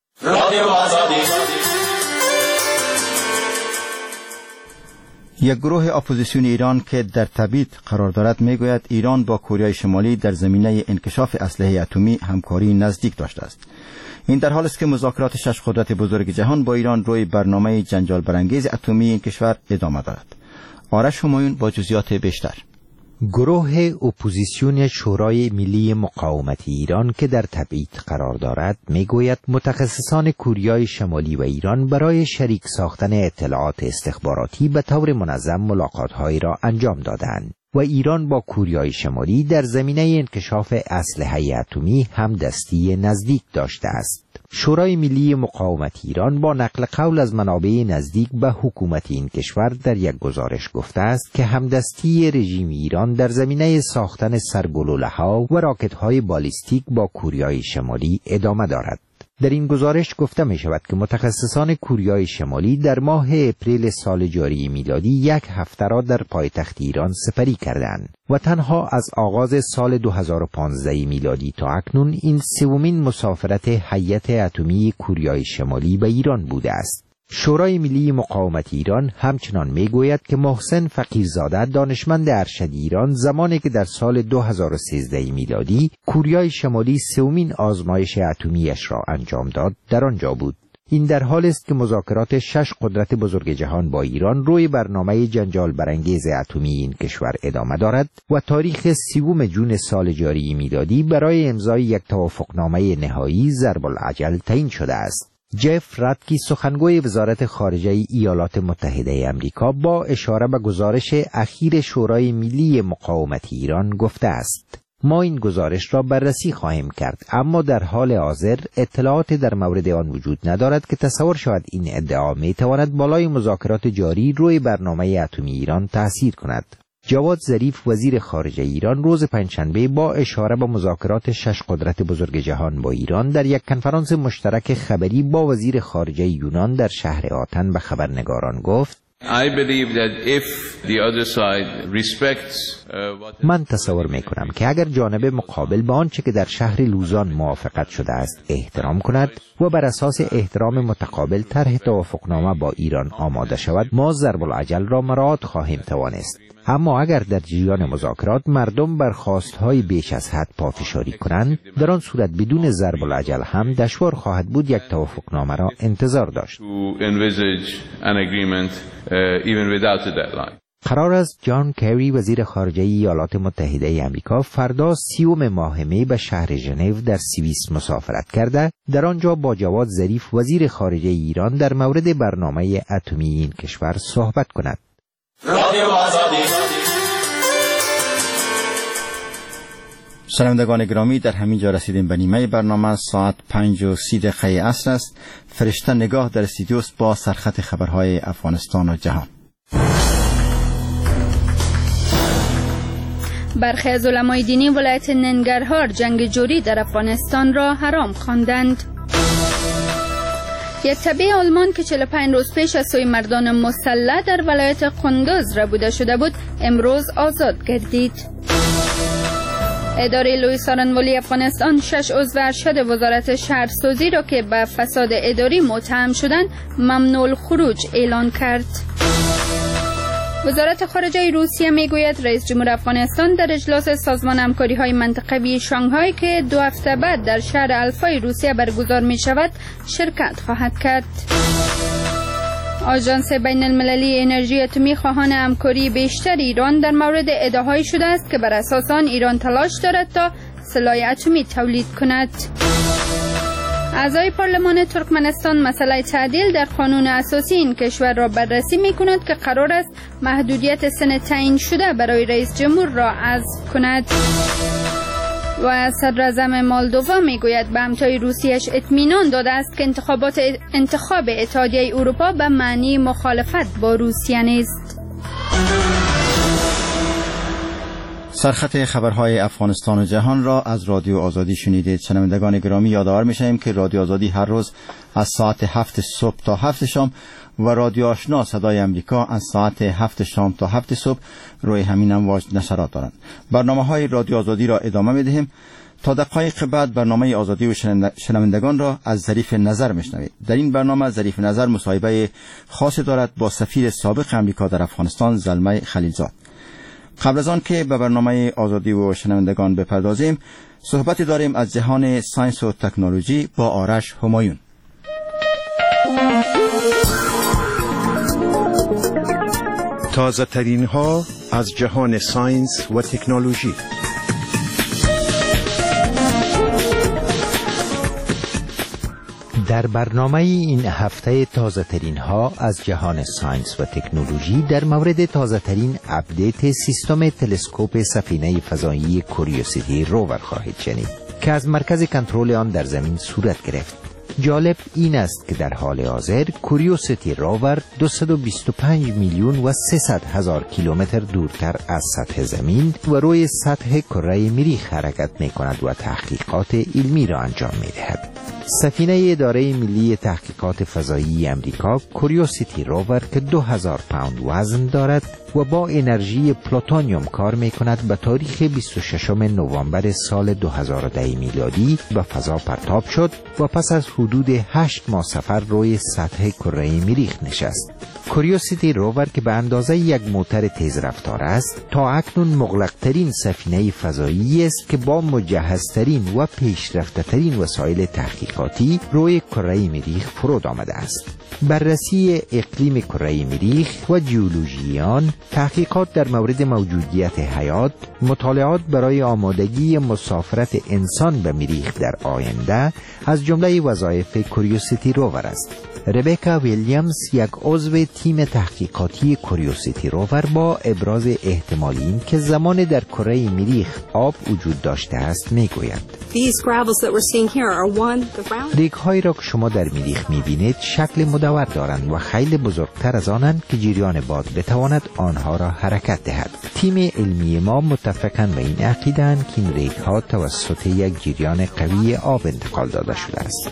Speaker 1: یک گروه اپوزیسیون ایران که در تبعید قرار دارد میگوید ایران با کره شمالی در زمینه انکشاف اسلحه اتمی همکاری نزدیک داشته است. این در حالی است که مذاکرات 6 قدرت بزرگ جهان با ایران روی برنامه جنجال برانگیز اتمی این کشور ادامه دارد. آرش همایون با جزئیات بیشتر.
Speaker 21: گروه اپوزیسیون شورای ملی مقاومت ایران که در تبعید قرار دارد میگوید متخصصان کره شمالی و ایران برای شریک ساختن اطلاعات استخباراتی به طور منظم ملاقات‌هایی را انجام دادند و ایران با کره شمالی در زمینه انکشاف اسلحه اتمی همدستی نزدیک داشته است. شورای ملی مقاومت ایران با نقل قول از منابع نزدیک به حکومت این کشور در یک گزارش گفته است که همدستی رژیم ایران در زمینه ساختن سرگلوله‌ها و راکت‌های بالیستیک با کره شمالی ادامه دارد. در این گزارش گفته می شود که متخصصان کره شمالی در ماه اپریل سال جاری میلادی 1 هفته را در پایتخت ایران سپری کردند و تنها از آغاز سال 2015 میلادی تا اکنون این سومین مسافرت هیئت اتمی کره شمالی به ایران بوده است. شورای ملی مقاومت ایران همچنان میگوید که محسن فقیرزاده دانشمند ارشد ایران زمانی که در سال 2013 میلادی کره شمالی سومین آزمایش اتمیش را انجام داد در آنجا بود. این در حال است که مذاکرات 6 قدرت بزرگ جهان با ایران روی برنامه جنجال برانگیز اتمی این کشور ادامه دارد و تاریخ 30 جون سال جاری میلادی برای امضای یک توافقنامه نهایی ضرب العجل تعیین شده است. جف راتکی سخنگوی وزارت خارجه ایالات متحده امریکا با اشاره به گزارش اخیر شورای ملی مقاومت ایران گفته است: ما این گزارش را بررسی خواهیم کرد، اما در حال حاضر اطلاعات در مورد آن وجود ندارد که تصور شود این ادعا می تواند بالای مذاکرات جاری روی برنامه اتمی ایران تأثیر کند. جواد ظریف وزیر خارجه ایران روز پنجشنبه با اشاره به مذاکرات 6 قدرت بزرگ جهان با ایران در یک کنفرانس مشترک خبری با وزیر خارجه یونان در شهر آتن به خبرنگاران گفت: من تصور می کنم که اگر جانب مقابل به آنچه که در شهر لوزان موافقت شده است احترام کند و بر اساس احترام متقابل طرح توافقنامه با ایران آماده شود، ما ضرب العجل را مراعات خواهیم توانست. اما اگر در جریان مذاکرات مردم بر خواستهای بیش از حد پافشاری کنند، در آن صورت بدون ضرب العجل هم دشوار خواهد بود یک توافقنامه را انتظار داشت. قرار است جان کری وزیر خارجه ایالات متحده آمریکا فردا 30 ماه می به شهر ژنو در سوئیس مسافرت کرده، در آنجا با جواد ظریف وزیر خارجه ایران در مورد برنامه اتمی این کشور صحبت کند.
Speaker 1: شنوندگان گرامی، در همین جا رسیدیم به نیمه برنامه. ساعت 5:30 عصر است. فرشته نگاه در استودیو با سرخط خبرهای افغانستان و جهان.
Speaker 2: برخی از علمای دینی ولایت ننگرهار جنگ جوری در افغانستان را حرام خواندند. یک تبع آلمان که 45 روز پیش از سوی مردان مسلح در ولایت قندوز ربوده شده بود، امروز آزاد گردید. اداره لوی سارنوالی افغانستان 6 عضو ارشد وزارت شهرسازی را که به فساد اداری متهم شدند ممنوع الخروج اعلان کرد. وزارت خارجه روسیه میگوید رئیس جمهور افغانستان در اجلاس سازمان همکاری‌های منطقوی شانگهای که 2 هفته بعد در شهر الفای روسیه برگزار می شود شرکت خواهد کرد. آژانس بین المللی انرژی اتمی خواهان همکاری بیشتر ایران در مورد ادعاهایی شده است که بر اساس آن ایران تلاش دارد تا سلاح اتمی تولید کند. اعضای پارلمان ترکمنستان مسئله تعدیل در قانون اساسی این کشور را بررسی می کند که قرار است محدودیت سن تعیین شده برای رئیس جمهور را حذف کند. و صدراعظم مالدووا میگوید به همتای روسیه‌اش اطمینان داده است که انتخاب اتحادیه اروپا به معنی مخالفت با روسیه نیست.
Speaker 1: سرخط خبرهای افغانستان و جهان را از رادیو آزادی شنیدید. شنوندگان گرامی، یادآور می‌شویم که رادیو آزادی هر روز از ساعت 7 صبح تا 7 شام و رادیو آشنا صدای امریکا از ساعت 7 شام تا 7 صبح روی همین امواج نشرات دارند. برنامه‌های رادیو آزادی را ادامه می‌دهیم. تا دقایق بعد برنامه آزادی و شنوندگان را از ظریف نظر میشنوید. در این برنامه ظریف نظر مصاحبه خاصی دارد با سفیر سابق امریکا در افغانستان زلمه خلیلزاد. قبل از آن که به برنامه آزادی و شنوندگان بپردازیم، صحبتی داریم از جهان ساینس و تکنولوژی با آرش همایون.
Speaker 3: تازه ترین ها از جهان ساینس و تکنولوژی.
Speaker 21: در برنامه این هفته تازه ترین ها از جهان ساینس و تکنولوژی در مورد تازه ترین اپدیت سیستم تلسکوپ سفینه فضایی کوریوسیتی روور خواهید شنید که از مرکز کنترل آن در زمین صورت گرفت. جالب این است که در حال حاضر کوریوسیتی روور 225 میلیون و 300 هزار کیلومتر دورتر از سطح زمین و روی سطح کره مریخ حرکت می کند و تحقیقات علمی را انجام می دهد. سفینه اداره ملی تحقیقات فضایی امریکا کوریوسیتی روور که 2000 پوند وزن دارد و با انرژی پلوتونیوم کار می کند به تاریخ 26 نوامبر سال 2010 میلادی به فضا پرتاب شد و پس از حدود 8 ماه سفر روی سطح کره مریخ نشست. کوریوسیتی روور که به اندازه یک موتر تیز رفتار است تا اکنون مغلق‌ترین سفینه فضایی است که با مجهزترین و پیشرفته‌ترین وسایل تحقیقاتی روی کره مریخ فرود آمده است. بررسی اقلیم کره مریخ و جیولوژیان، تحقیقات در مورد موجودیت حیات، مطالعات برای آمادگی مسافرت انسان به مریخ در آینده از جمله وظایف کوریوسیتی روور است. ربکا ویلیامز، یک عضو تیم تحقیقاتی کوریوسیتی روور، با ابراز احتمال این که زمان در کره مریخ آب وجود داشته است میگوید ریگ‌هایی را که شما در مریخ میبینید شکل مدور دارند و خیلی بزرگتر از آنند که جریان باد بتواند آنها را حرکت دهد. تیم علمی ما متفقاً به این عقیده‌اند که این ریگ‌ها توسط یک جریان قوی آب انتقال داده شده است.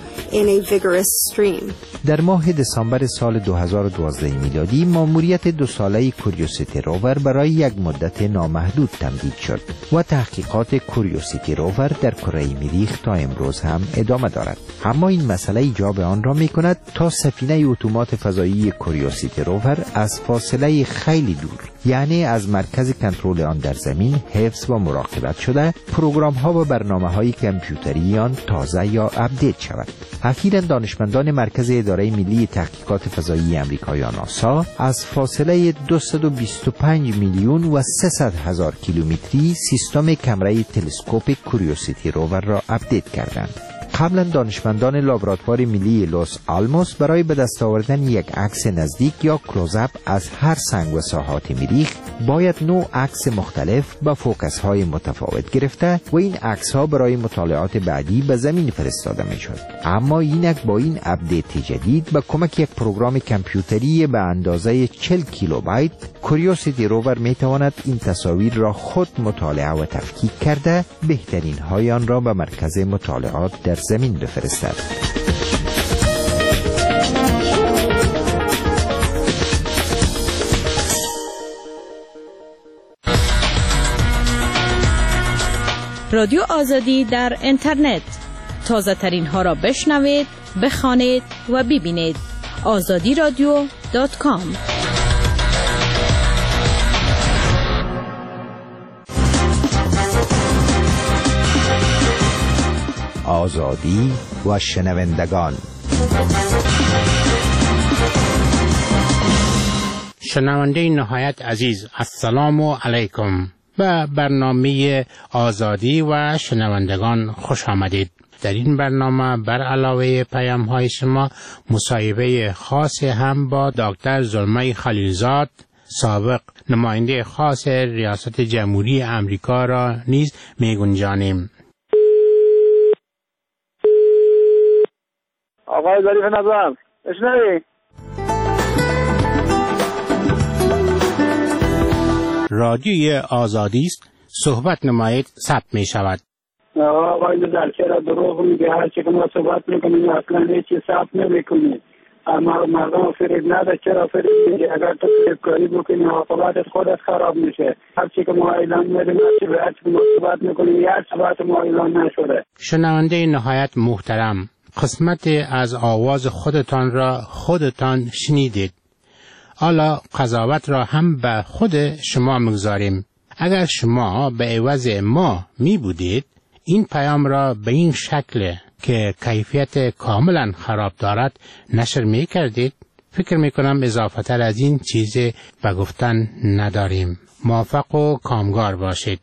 Speaker 21: در ماه دسامبر سال 2012 میلادی ماموریت 2 ساله کوریوسیتی روور برای یک مدت نامحدود تمدید شد و تحقیقات کوریوسیتی روور در کره مریخ تا امروز هم ادامه دارد. اما این مسئله ایجاب آن را می کند تا سفینه اتومات فضایی کوریوسیتی روور از فاصله خیلی دور، یعنی از مرکز کنترل آن در زمین، حفظ و مراقبت شده، پروگرام ها و برنامه های کامپیوتری آن تازه یا اپدیت شود. اخیراً دانشمندان مرکز اداره ملی تحقیقات فضایی آمریکا یا ناسا از فاصله 225 میلیون و 300 هزار کیلومتری سیستم کمره تلسکوپ کوریوسیتی روور را اپدیت کردند. قبلا دانشمندان لابراتوار ملی لوس آلموس برای به دست آوردن یک عکس نزدیک یا کلوزاپ از هر سنگ و ساحات مریخ باید 9 عکس مختلف با فوکس های متفاوت گرفته و این عکس ها برای مطالعات بعدی به زمین فرستاده می شد. اما اینک با این اپدیت جدید با کمک یک پروگرام کامپیوتری به اندازه 40 کیلوبایت کوریوسیتی روور می تواند این تصاویر را خود مطالعه و تفکیک کرده بهترین های آن را به مرکز مطالعات در زمین بفرستد.
Speaker 5: رادیو آزادی در اینترنت، تازه ترین ها را بشنوید، بخوانید و ببینید. azadiradio.com.
Speaker 21: آزادی و شنوندگان.
Speaker 22: شنونده نهایت عزیز، السلام علیکم. به برنامه آزادی و شنوندگان خوش آمدید. در این برنامه بر علاوه پیام های شما مصاحبه خاص هم با دکتر زلمه خلیلزاد، سابق نماینده خاص ریاست جمهوری امریکا را نیز می گنجانیم.
Speaker 4: آقای ظریف نظام اشنوی
Speaker 22: رادیوی آزادی است، صحبت نمایید، ثبت می شود.
Speaker 18: آقای در چرا دروغ میگه؟ هر چی که ما صحبت میکنیم اصلا هیچ ثبت نمیکنیم. اما مردم فریب نده، چرا فریب میگه؟ اگر تو فریب کاری بکنی عاقبت خودت خراب میشه. هر چی که ما اعلان میدیم، هر چی که ما صحبت میکنیم، هر صحبت ما اعلان نشده.
Speaker 22: شنونده نهایت محترم، قسمت از آواز خودتان را خودتان شنیدید. حالا قضاوت را هم به خود شما میگذاریم. اگر شما به عوض ما می بودید، این پیام را به این شکل که کیفیت کاملا خراب دارد نشر می کردید، فکر می کنم اضافه تر از این چیزی به گفتن نداریم. موفق و کامگار باشید.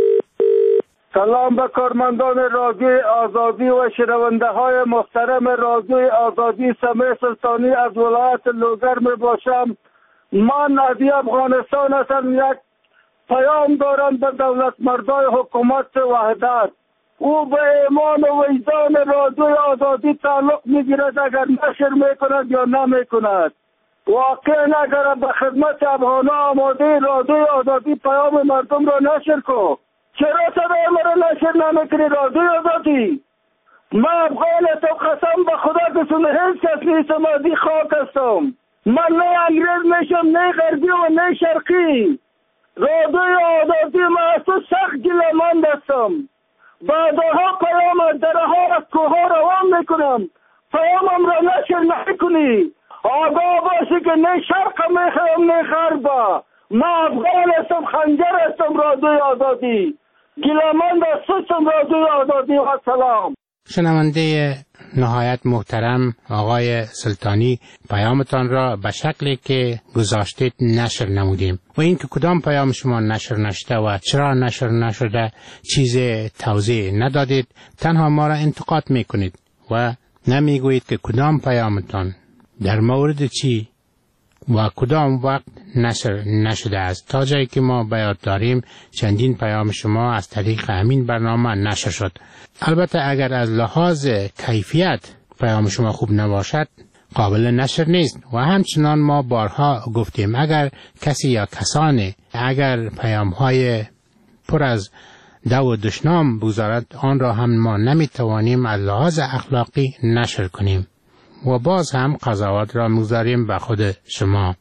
Speaker 23: سلام به کارمندان رادیوی آزادی و شنونده های محترم رادیوی آزادی. سمیع سلطانی از ولایت لوگر می باشم. من از افغانستان هستم. یک پیام دارم به دولت مردای حکومت وحدت. او به ایمان و وجدان رادیوی آزادی تعلق میگیرد اگر نشر میکند یا نمیکند. واقعا اگر به خدمت افغانان آماده رادیوی آزادی پیام مردم را نشر کن. چرا صدای مرا نشر نمیکنی رادیوی آزادی؟ من افغان هستم، قسم به خدا که سن هیچ کس نیستم، از این خاک هستم. من نه انگریز میشم، نه غربی و نه شرقی. رادیوی آزادی من از تو سخت گله‌مند هستم. بعدها پیام از درها از کوها روان میکنم، پیامم را نشر نکنی. آگاه باشی که نه شرق میخوام نه غرب. من افغان هستم، خنجر هستم. رادیوی آزادی گله‌مند هستم. رادیوی آزادی و سلام.
Speaker 22: شنونده نهایت محترم آقای سلطانی، پیامتان را به شکلی که گذاشتید نشر نمودیم و این که کدام پیام شما نشر نشده و چرا نشر نشده چیز توضیح ندادید، تنها ما را انتقاد میکنید و نمیگویید که کدام پیامتان در مورد چی و کدام وقت نشر نشده است. تا جایی که ما به یاد داریم چندین پیام شما از طریق همین برنامه نشر شد. البته اگر از لحاظ کیفیت پیام شما خوب نباشد قابل نشر نیست و همچنان ما بارها گفتیم اگر کسی یا کسانی اگر پیام های پر از دو و دشنام بگذارد آن را هم ما نمیتوانیم از لحاظ اخلاقی نشر کنیم و باز هم قضاوت را میگذاریم به خود شما.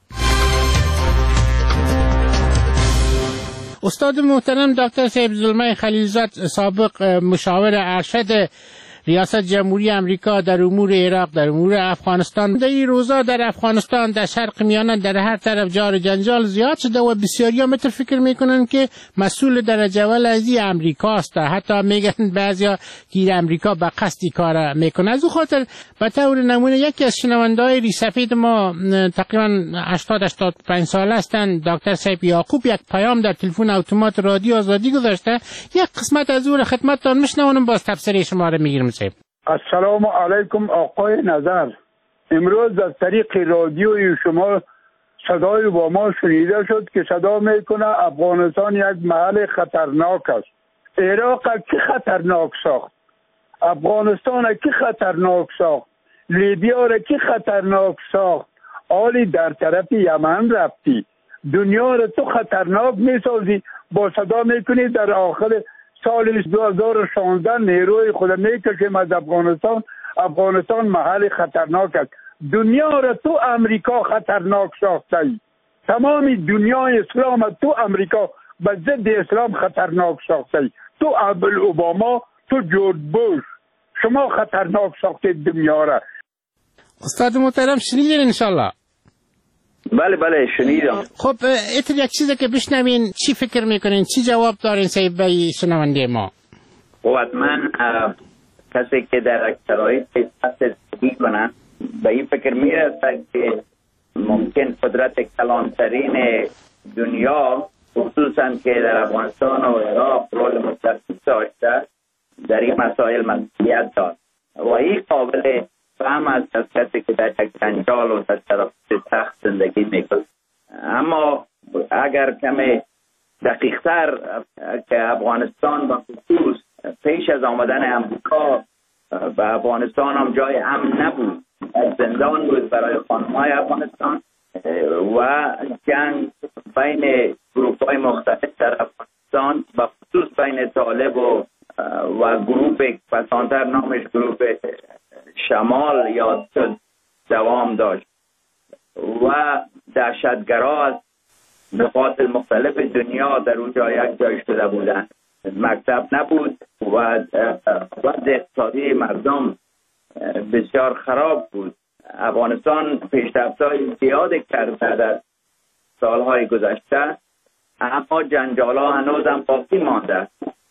Speaker 22: استاد محترم دکتر صاحب ظلمه خلیلزاد سابق مشاور ارشد ریاست جمهوری امریکا در امور عراق، در امور افغانستان، در این روزا در افغانستان، در شرق میانه، در هر طرف جار جنجال زیاد شده و بسیاریا متر فکر میکنن که مسئول درجه اول از این امریکاست. حتی میگن بعضیا که امریکا به قصدی کار میکنه. از اون خاطر به طور نمونه یکی از شنونده‌های ریسفید ما تقریبا 80-85 ساله هستند، دکتر صاحب یعقوب، یک پیام در تلفن اتومات رادیو آزادی گذاشته. یک قسمت از اون خدمتتان میشنوم، باز تفسیر شما رو میگیرم.
Speaker 23: السلام علیکم آقای نظر. امروز از طریق رادیوی شما صدای با ما شنیده شد که صدا میکنه افغانستان یک محل خطرناک است. عراق کی خطرناک ساخت؟ افغانستان کی خطرناک ساخت؟ لیبیا را کی خطرناک ساخت؟ آلی در طرف یمن رفتی، دنیا را تو خطرناک میسازی. با صدا میکنی در آخر سال 2016 نیروی خود میکشیم از افغانستان محل خطرناک است. دنیا را تو امریکا خطرناک ساخته ای. تمامی دنیای اسلام تو امریکا به ضد اسلام خطرناک ساخته ای. تو اوباما، تو جورج بوش، شما خطرناک ساختید دنیا را.
Speaker 22: استاد محترم شنیدین انشالله؟
Speaker 17: بله شنیدم.
Speaker 22: خب اتر یک چیزی که بشنوین چی فکر میکنین، چی جواب دارین صاحب به شنونده ما؟
Speaker 17: حتما کسی که در شرایط زندگی کنن به این فکر میرسن که ممکن قدرت کلانترین دنیا خصوصا که در افغانستان و عراق رول مستقیم داشته در این مسائل مسئولیت داشت و این قابل فهم است از کسی که در یک جنجال و در طرف سخت زندگی میکنه. اما اگر کمی دقیق‌تر که افغانستان و خصوص پیش از آمدن امریکا به افغانستان هم جای امن نبود، زندان بود برای خانم‌های افغانستان و جنگ بین گروه‌های مختلف در افغانستان و خصوص بین طالب و گروه پسانتر نامش گروه شمال یا دوام داشت و دهشتگرا از نقاط مختلف دنیا در اونجا یک جای شده بودند. مکتب نبود و وضع اقتصادی مردم بسیار خراب بود. افغانستان پیشرفت‌های زیادی کرده در سالهای گذشته، اما جنجال‌ها هنوز هم باقی مانده.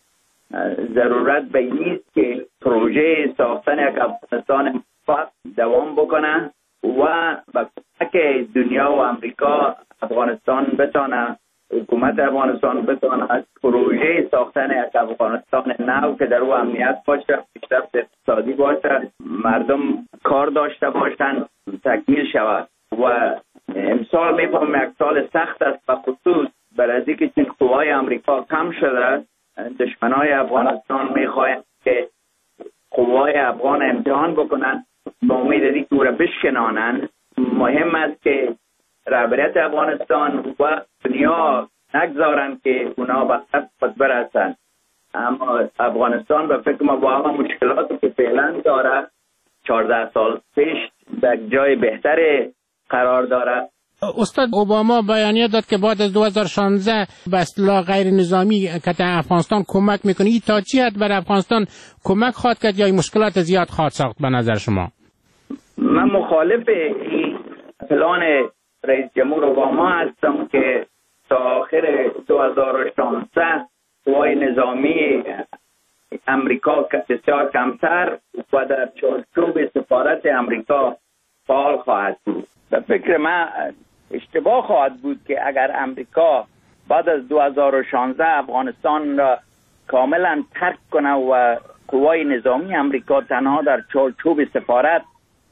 Speaker 17: ضرورت به این نیست که پروژه ساختن یک افغانستان موفق دوام بکنه و به کمک دنیا و امریکا افغانستان بتانه، حکومت افغانستان بتانه از پروژه ساختن یک افغانستان نو که در او امنیت باشه، پیشرفت اقتصادی باشه، مردم کار داشته باشند تکمیل شود. و امسال میفهم یک سال سخت است و خصوص برای از اینکه چون قوای امریکا کم شده، دشمنای افغانستان میخواهند که قوای افغان امتحان بکنن با امید از اینکه او را بشکنانند. مهم است که رهبریت افغانستان و دنیا نگذارند که اونا به قصد خود برسند. اما افغانستان به فکر ما با همه مشکلاتی که فعلا داره 14 سال پیش در جای بهتری قرار داره.
Speaker 22: استاد اوباما بیانیه داد که بعد از 2016 به اصطلاح غیر نظامی که در افغانستان کمک میکنه. این تا چی حد بر افغانستان کمک خواهد کرد یا مشکلات زیاد خواهد ساخت به نظر شما؟
Speaker 17: من مخالف این پلان رئیس جمهور اوباما هستم که تا آخر 2016 قوای نظامی امریکا بسیار کمتر و در چارچوب سفارت امریکا فعال خواهد بود. به فکر من اشتباه خواهد بود که اگر امریکا بعد از 2016 افغانستان را کاملا ترک کنه و قوای نظامی امریکا تنها در چارچوب سفارت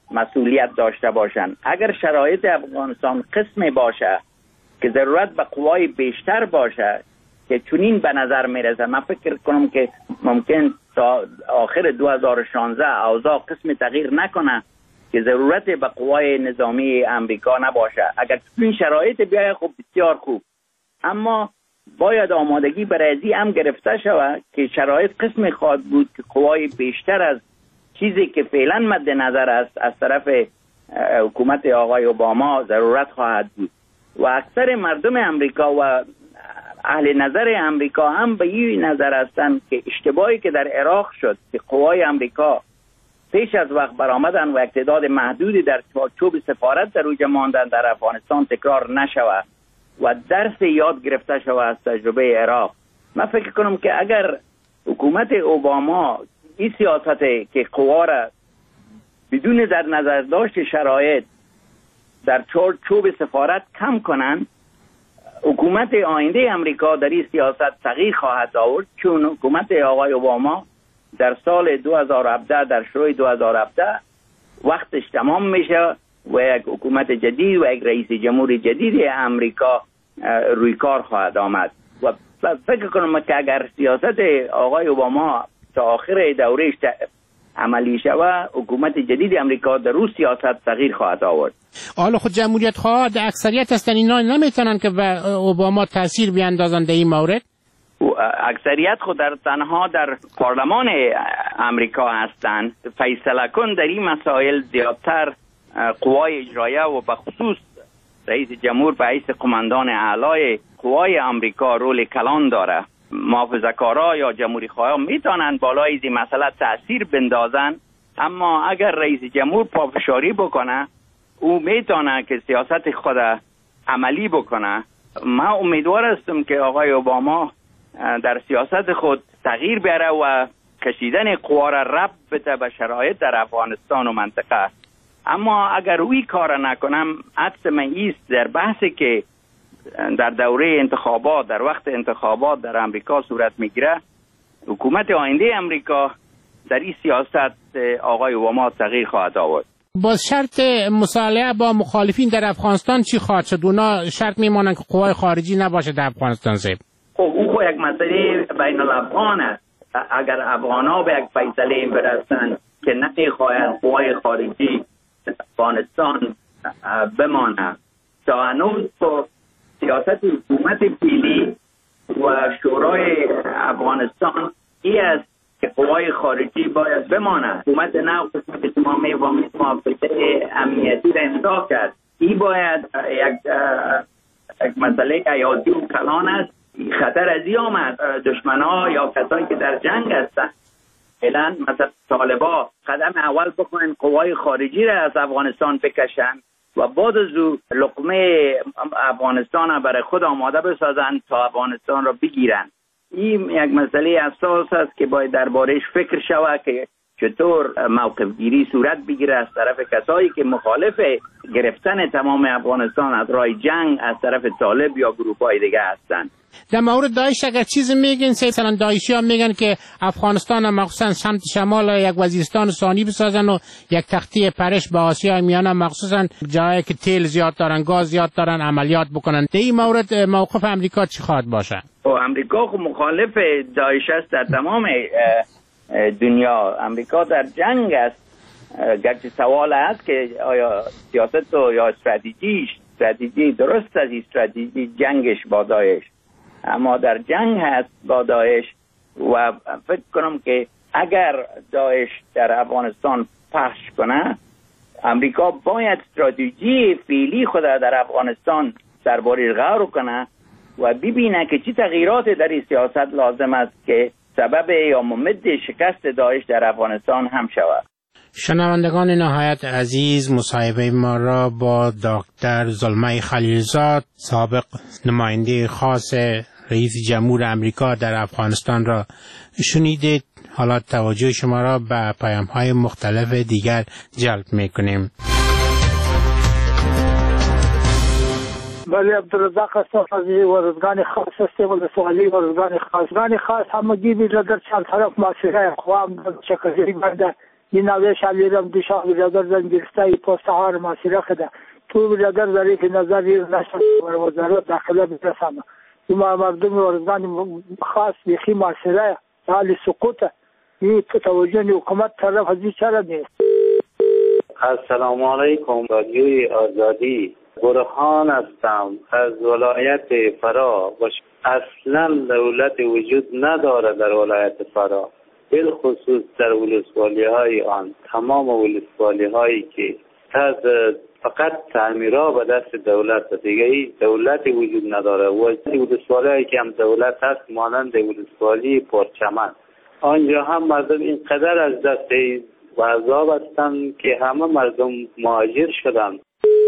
Speaker 8: مسئولیت داشته باشند. اگر شرایط افغانستان قسمی باشه که ضرورت به قوای بیشتر باشه که چنین به نظر میرسه، من فکر کنم که ممکن تا آخر 2016 اوضاع قسم تغییر نکنه که ضرورت به قوای نظامی امریکا نباشه. اگر این شرایط بیاید خب بسیار خوب، اما باید آمادگی برای ازی هم گرفته شود که شرایط قسم خواهد بود که قوای بیشتر از چیزی که فعلا مد نظر است از طرف حکومت آقای اوباما ضرورت خواهد بود. و اکثر مردم امریکا و اهل نظر امریکا هم به این نظر هستند که اشتباهی که در عراق شد که قوای امریکا پیش از وقت برآمدن و اقتدار محدودی در چوب سفارت در اوج ماندن در افغانستان تکرار نشود و درس یاد گرفته شود از تجربه عراق. من فکر کنم که اگر حکومت اوباما این سیاست که قوا را بدون در نظر داشت شرایط در چوب سفارت کم کنند، حکومت آینده امریکا در این سیاست تغییر خواهد آورد، چون حکومت آقای اوباما در سال 2017 در شروع 2017 وقتش تمام میشه و یک حکومت جدید و یک رئیس جمهور جدید امریکا روی کار خواهد آمد. و فکر کنم که اگر سیاست آقای اوباما تا آخر دورهش عملی شود، حکومت جدید امریکا در روی سیاست تغییر خواهد آورد.
Speaker 22: حالا خود جمهوریت خواه اکثریت هستن، اینا نمیتونن که به اوباما تاثیر بیاندازن در این مورد؟
Speaker 8: اکثریت خود در تنها در پارلمان امریکا هستند. فیصله کن در این مسائل زیادتر قوای اجرایه و به خصوص رئیس جمهور به حیث قماندان اعلای قوای امریکا رول کلان داره. محافظه‌کارا یا جمهوری خواهان میتونن بالای این مسئله تاثیر بندازن، اما اگر رئیس جمهور پافشاری بکنه او میتونه که سیاست خود عملی بکنه. من امیدوار هستم که آقای اوباما در سیاست خود تغییر بیاره و کشیدن قوا را ربط بده به شرایط در افغانستان و منطقه. اما اگر اوی کار نکنم، عکس من ایست در بحثی که در دوره انتخابات در وقت انتخابات در امریکا صورت میگیره، حکومت آینده امریکا در این سیاست آقای اوباما تغییر خواهد آورد.
Speaker 22: با شرط مصالحه با مخالفین در افغانستان چی خواهد شد؟ اونا شرط میمانن که قوای خارجی نباشه در افغانستان.
Speaker 8: خب او یک مسئله بین الافغان است. اگر افغانا به یک فیصله برسن که نمیخواهند قوای خارجی افغانستان بمانه، تا هنوز با سیاست حکومت فعلی و شورای افغانستان ای است که قوای خارجی باید بمانه. حکومت نو قسمت تمامی و محافظه امنیتی را امضا کرد. این باید یک مسئله حیاتی و کلان است. خطر از این آمد دشمنها یا کسایی که در جنگ هستند فعلا مثلا طالبا قدم اول بکنن قوای خارجی را از افغانستان بکشن و بعد از او لقمه افغانستان برای خود آماده بسازن تا افغانستان را بگیرن. این یک مسئله اساس است که باید دربارهش فکر شود که چطور موقف گیری صورت بگیره از طرف کسایی که مخالف گرفتن تمام افغانستان از راه جنگ از طرف طالب یا گروه‌های دیگه هستند.
Speaker 22: در مورد داعش اگر چیزی میگن، مثلا داعشی ها میگن که افغانستان مخصوصا سمت شمال یک وزیرستان ثانی بسازن و یک تختی پرش به آسیا میانه، مخصوصا جایی که تیل زیاد دارن، گاز زیاد دارن، عملیات بکنن. در این مورد موقف امریکا چی خواهد باشه؟
Speaker 8: امریکا مخالف داعش است در تمام دنیا. امریکا در جنگ است. گرچه سوال است که آیا سیاست یا استراتژی درست از استراتژی جنگش با داعش، اما در جنگ هست با داعش و فکر کنم که اگر داعش در افغانستان پخش کنه، امریکا باید استراتژی فعلی خود در افغانستان درباره غور کنه و ببینه که چه تغییرات در این سیاست لازم است که سبب یا ممد شکست داعش در افغانستان هم شود.
Speaker 22: شنوندگان نهایت عزیز، مصاحبه ما را با دکتر زلمه خلیلزاد، سابق نماینده خاص رئیس جمهور امریکا در افغانستان را شنیدید. حالا توجه شما را به پیام‌های مختلف دیگر جلب می‌کنیم.
Speaker 18: ولی عبدالرزاق هستم از ورزگان خاص هستم و سوالی ورزگان خاص همگی بیدر در چند طرف معاشره اقوام شکلی برده این نوه شلیرم دیشان برادر زنگیرسته پست هار مسیره خده تو برادر داری که نظر یه نشد وزارت داخله برسم این مردم ارزگان خاص بیخی مسیره حال سقوطه این توجه حکومت طرف ازی چرا نیست.
Speaker 9: السلام علیکم. رادیوی آزادی، برهان هستم از ولایت فرا. اصلا دولت وجود نداره در ولایت فرا، بالخصوص در ولسوالی های آن. تمام ولسوالی هایی که فقط تعمیرها به دست دولت، دیگه ای دولتی وجود نداره. ولسوالی هایی که هم دولت هست مانند ولسوالی پرچمن، آنجا هم مردم اینقدر از دست و عذاب هستند که همه مردم مهاجر شدند.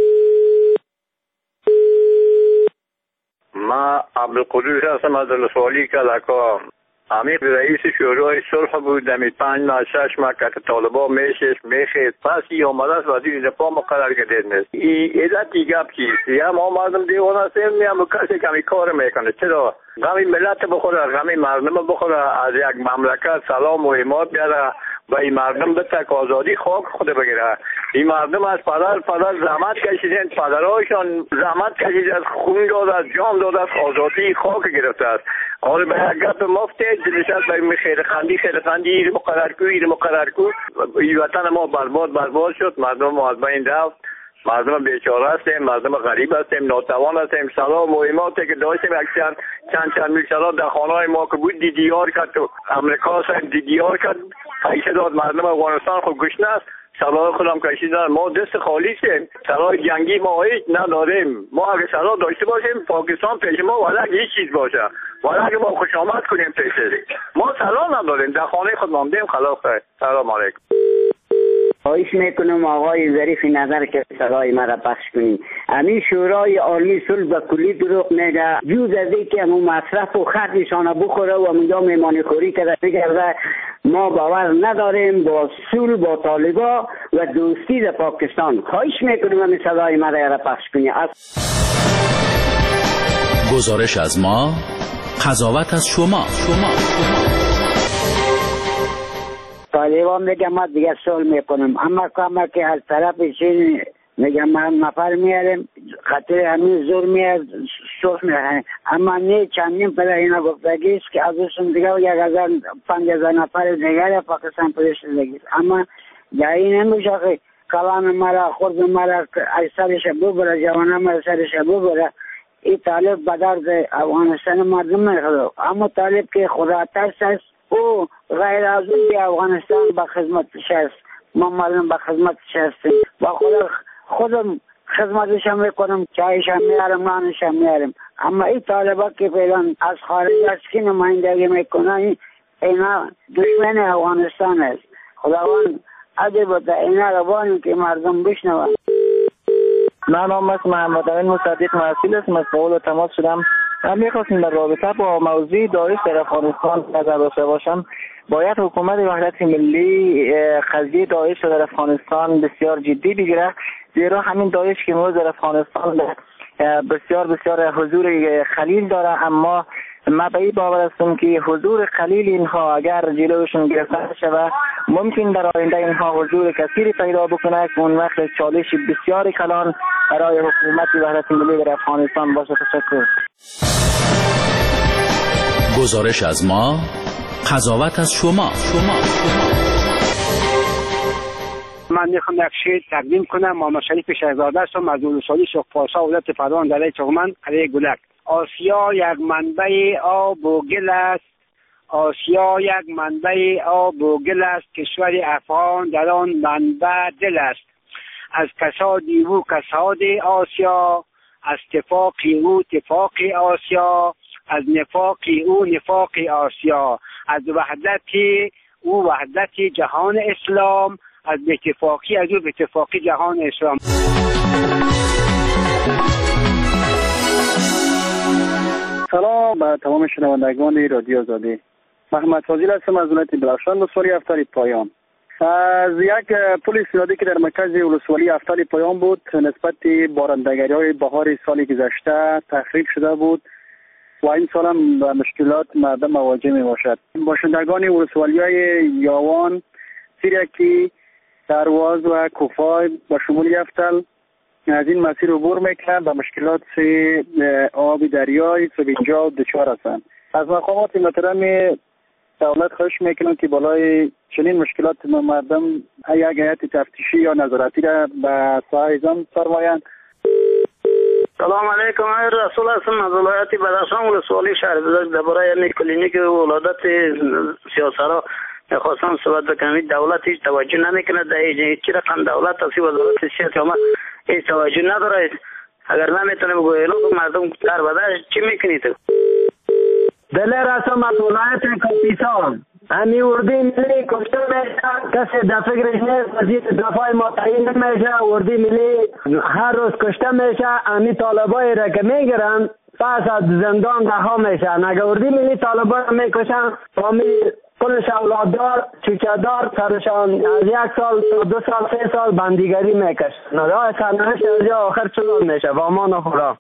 Speaker 10: ما عبدالقدوس هستم از ولسوالی کلکا. امیر رئیس شورای صلح بود. دمی 5 ماه 6 ماه که طالبا میخید پس ای آمده است وزیر دفاع مقرر گردید نیست. ای علتی گپ چیست؟ یا ما مردم دیوانه هستیم یا کسی کمی کار میکنه؟ چرا؟ غمی ملت بخوره، غمی مردم بخوره، از یک مملکت سلام و حمایت بیاره و این مردم به تک آزادی خاک خود بگیره. این مردم از پدر زحمت کشیدن، پدرهایشان زحمت کشید، از خون داد، از جان داد، از آزادی خاک گرفته است. حالا به یک گپ مفته دلش است برای خیر خندی ایر مقرر کو این وطن ما برباد شد. مردم ما از بین رفت، مردم بیچاره هستیم، مردم غریب هستیم، ناتوان هستیم. سلام مهماتی که داشتیم اکثر چند میل سلام در خانه های ما که بود دیدیار کرد، تو امریکا سر دیدیار کرد، پیشه داد. مردم افغانستان خود گشنه است، سلاح خودم کشیدن. ما دست خالی سیم، سلاح جنگی ما هیچ نداریم. ما اگه سلاح داشته باشیم پاکستان پیش ما ولک هیچ چیز باشه، ولک ما خوش آمد کنیم پیشه. ما سلاح نداریم، در خانه خود ماندیم. خلاص سلام علیکم.
Speaker 11: خواهش میکنم آقای ظریف نظر که صدای مرا پخش کنیم. همین شورای عالی صلح به کلی دروغ میگه، جز از اینکه همون مصرف و خردشان بخوره و اونجا میمانی خوری کرده بگرده. ما باور نداریم با صلح با طالبا و دوستی در پاکستان. خواهش میکنم همین صدای مرا پخش کنیم.
Speaker 24: گزارش از ما، قضاوت از شما.
Speaker 11: طالبان میگه ما دیگه صلح میکنم، اما کاما که از طرف چین میگه ما نفر میاریم خاطر همین زور میاد صلح میکنیم. اما نه چندین پدر اینا گفتگیست که از اون دیگه 1000-5000 نفر دیگر پاکستان پولیس دیگه. اما جایی نمیشه که کلام مرا خود مرا سرش ببره، جوانه مرا سرش ببره. این طالب به درد افغانستان مردم نخواه. اما طالب که خدا ترس است، او غیر از اون افغانستان به خدمتش است. ما مردم به خدمتش هستیم، با خودم خدمتش میکنم، چایش میارم، نانش میارم. اما این طالبا که فعلا از خارج است که نمایندگی میکنن، اینا دشمن افغانستان است. خداوند عجب بوده اینا رو بانیم که مردم بشنون.
Speaker 17: من نام است محمد امین مصدق محصول است. مسئول تماس شدم. من میخواستم در رابطه با موضوع داعش در افغانستان نظر داشته باشم. باید حکومت وحدت ملی قضیه داعش در افغانستان بسیار جدی بگیره، زیرا همین داعش که امروز در افغانستان بسیار حضور قلیل داره. اما ما به این باور هستم که حضور قلیل اینها اگر جلوشون گرفته شود، ممکن در آینده اینها حضور کثیری پیدا بکنه که اون وقت چالش بسیار کلان برای حکومت وحدت ملی در افغانستان باشه. تشکر.
Speaker 24: گزارش از ما، قضاوت از شما.
Speaker 25: من میخوام یک شعر تقدیم کنم. محمد شریف شهزاده هستم از ولسوالی شخپاسا ولایت فران دره چغمن قلعه گلک. آسیا یک منبع آب و گل است، آسیا یک منبع آب و گل است، کشور افغان در آن منبع دل است. از کسادی او کساد آسیا، از اتفاقی او اتفاق آسیا، از نفاقی او نفاق آسیا، از وحدتی او وحدت جهان اسلام، از اتفاقی از او اتفاقی جهان اسلام.
Speaker 26: سلام به تمام شنوندگان رادیو آزادی. محمد فاضل هستم از ولایت بلخشان ولسوالی افتاری پایان. از یک پل استنادی که در مرکز ولسوالی افتاری پایان بود نسبت بارندگی‌های های بهار سالی گذشته تخریب شده بود و این سال هم به مشکلات مردم مواجه می باشد. باشندگان ولسوالی‌های یاوان، مسیری که درواز و کوفای به شمول یفتل از این مسیر عبور میکنند و مشکلات آب دریای سوینجا دچار هستند. از مقامات محترم دولت خواهش میکنم که بالای چنین مشکلات مردم یک هیئت تفتیشی یا نظارتی را به ساحه زم فرمایند.
Speaker 7: سلام علیکم. رسول هستم از ولایت بدخشان ولسوالی شهر بزرگ. درباره کلینیک ولادت سیاسرا خواستم صحبت بکنم. دولت هیچ توجه نمیکنه. در هیچ رقم دولت اصلی وزارت صحت ما هیچ توجه نداره. اگر نمیتونه بگوید مردم کار بده چی میکنید؟
Speaker 12: دل رسم از ولایت کاپیسان امی اردی ملی کشته میشه، کسی در فکرش نیست، وزیر دفاع ما تعیین نمیشه. اردی ملی هر روز کشته میشه. امی طالبایی را که میگیرن پس از زندان رها میشن. اگر اردی ملی طالبا را میکشن فامیل کلش اولاددار چوچه‌دار سرشان از 1 سال تا 2 سال 3 سال بندیگری میکشن. راه سرنوشت از آخر چنان میشه. و امان خدا.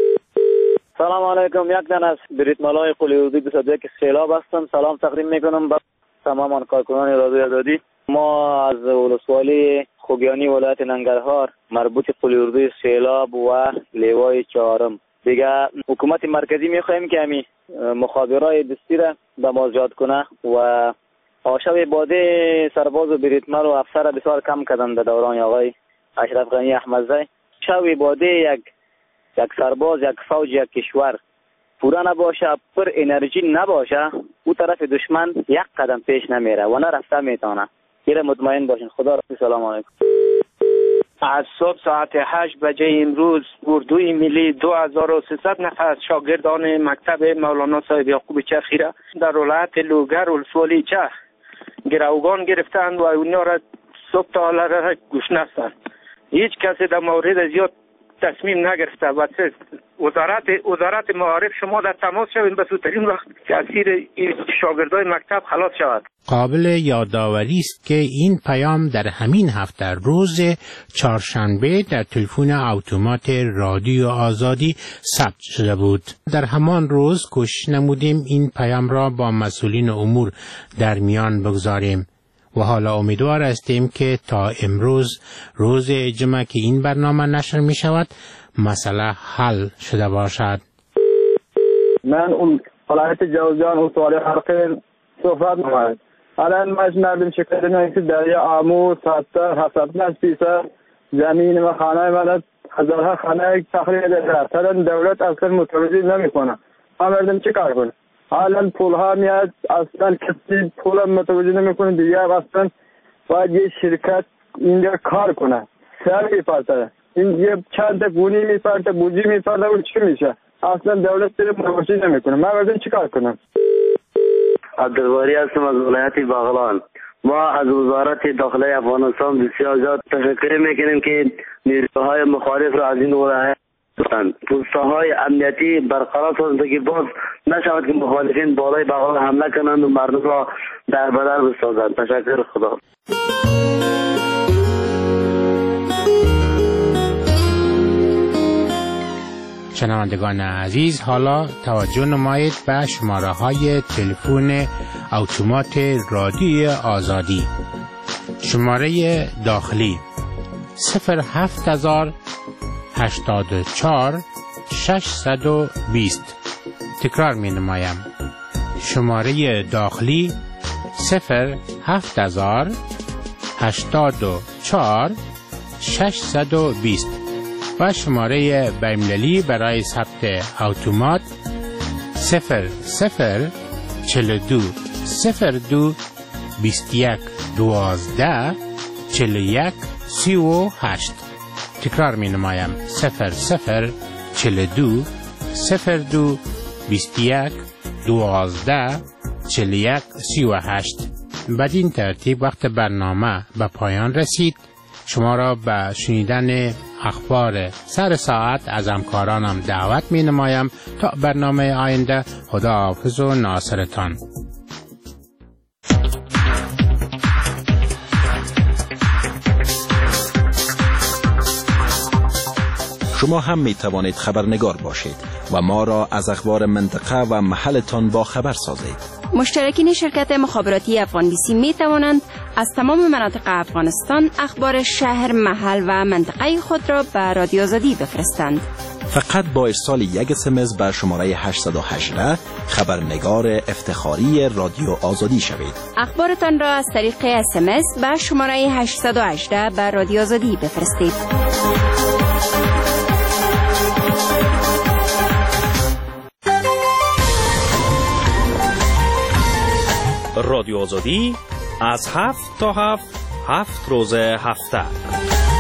Speaker 13: سلام علیکم. یک دن از بریتمالای قلی اردی 22 که سیلاب هستم. سلام تقدیم میکنم به تمام کارکنان رادیو آزادی. ما از ولسوالی خوگیانی ولایت ننگرهار مربوط قلی اردی سیلاب و لیوای 4 دیگه حکومت مرکزی میخوایم که همین مخابرای دستی را به ما زیاد کنه و آشاب باده سرباز و بریتمال و افسر بسیار کم کردن در دوران آقای اشرف غنی احمدزی. شب باده یک سرباز، یک فوج، یک کشور پورا نباشه، پر انرژی نباشه، او طرف دشمن یک قدم پیش نمیره و نه رفته میتونه. یه مطمئن باشین. خدا رفت. سلام علیکم.
Speaker 14: از صبح ساعت 8 بجه امروز اردوی ملی 2300 نفر از شاگردان مکتب مولانا صاحب یعقوب چرخی را در ولایت لوگر ولسوالی چرخ گروگان گرفتند و اونها را صبح تا حالا را گوش نستند. هیچ کسی در مورد زیاد تصمیم نگرفته و وزارت معارف شما در تماس شوید به زودترین وقت که اسیر شاگردای مکتب خلاص شود.
Speaker 22: قابل یادآوری است که این پیام در همین هفته روز چهارشنبه در تلفن اتومات رادیو آزادی ثبت شده بود. در همان روز کوشش نمودیم این پیام را با مسئولین امور در میان بگذاریم و حالا امیدوار هستیم که تا امروز روز جمعه که این برنامه نشر می شود مسئله حل شده باشد.
Speaker 26: من اون ولایت جوزجان ولسوالی حرقین صحبت می‌کنم. الان ما شنیدیم شکایت نمیشه دریا آمو 70-75% زمین و خانه من هزارها خانه تخریب شده. تا دولت اصلا متوجه نمیکنه. ما مردم چه کار کنیم؟ الان پول ها میاد اصلا کسی پول متوجه نمیکنه. دیگه اصلا باید یه شرکت اینجا کار کنه. سر میپرده این یه چند گونی میپرده بوجی میپرده و چی میشه؟ اصلا دولت سر متوجه نمیکنه. من باید چی کار کنم؟
Speaker 13: عبدالباری هستم از ولایت بغلان. ما از وزارت داخلی افغانستان بسیار زیاد تشکر میکنیم که نیروهای مخالف را از این ولایت پوستهای امنیتی برقرار سازند که باز نشود که مخالفین بالای بغل حمله کنند و مردم را در بدر بسازند. تشکر. خدا.
Speaker 22: شنوندگان عزیز، حالا توجه نمایید به شماره های تلفن اتومات رادیو آزادی. شماره داخلی 07084 620. تکرار می نمایم. شماره داخلی 07084 620 و شماره بین‌المللی برای ثبت اتومات 0042 02 21 12 41 38. تکرار می نمایم. 0042 02 21 12 41 38. بدین ترتیب وقت برنامه به پایان رسید. شما را به شنیدن اخبار سر ساعت از همکارانم دعوت می نمایم. تا برنامه آینده، خداحافظ و ناصرتان.
Speaker 24: شما هم می توانید خبرنگار باشید و ما را از اخبار منطقه و محلتان با خبر سازید.
Speaker 6: مشترکین شرکت مخابراتی افغان بیسی می توانند از تمام مناطق افغانستان اخبار شهر، محل و منطقه خود را به رادیو آزادی بفرستند.
Speaker 24: فقط با ارسال یک SMS به شماره 818 خبرنگار افتخاری رادیو آزادی شوید.
Speaker 6: اخبارتان را از طریق SMS به شماره 818 به رادیو آزادی بفرستید.
Speaker 1: رادیو آزادی از 7 تا 7 روز هفته.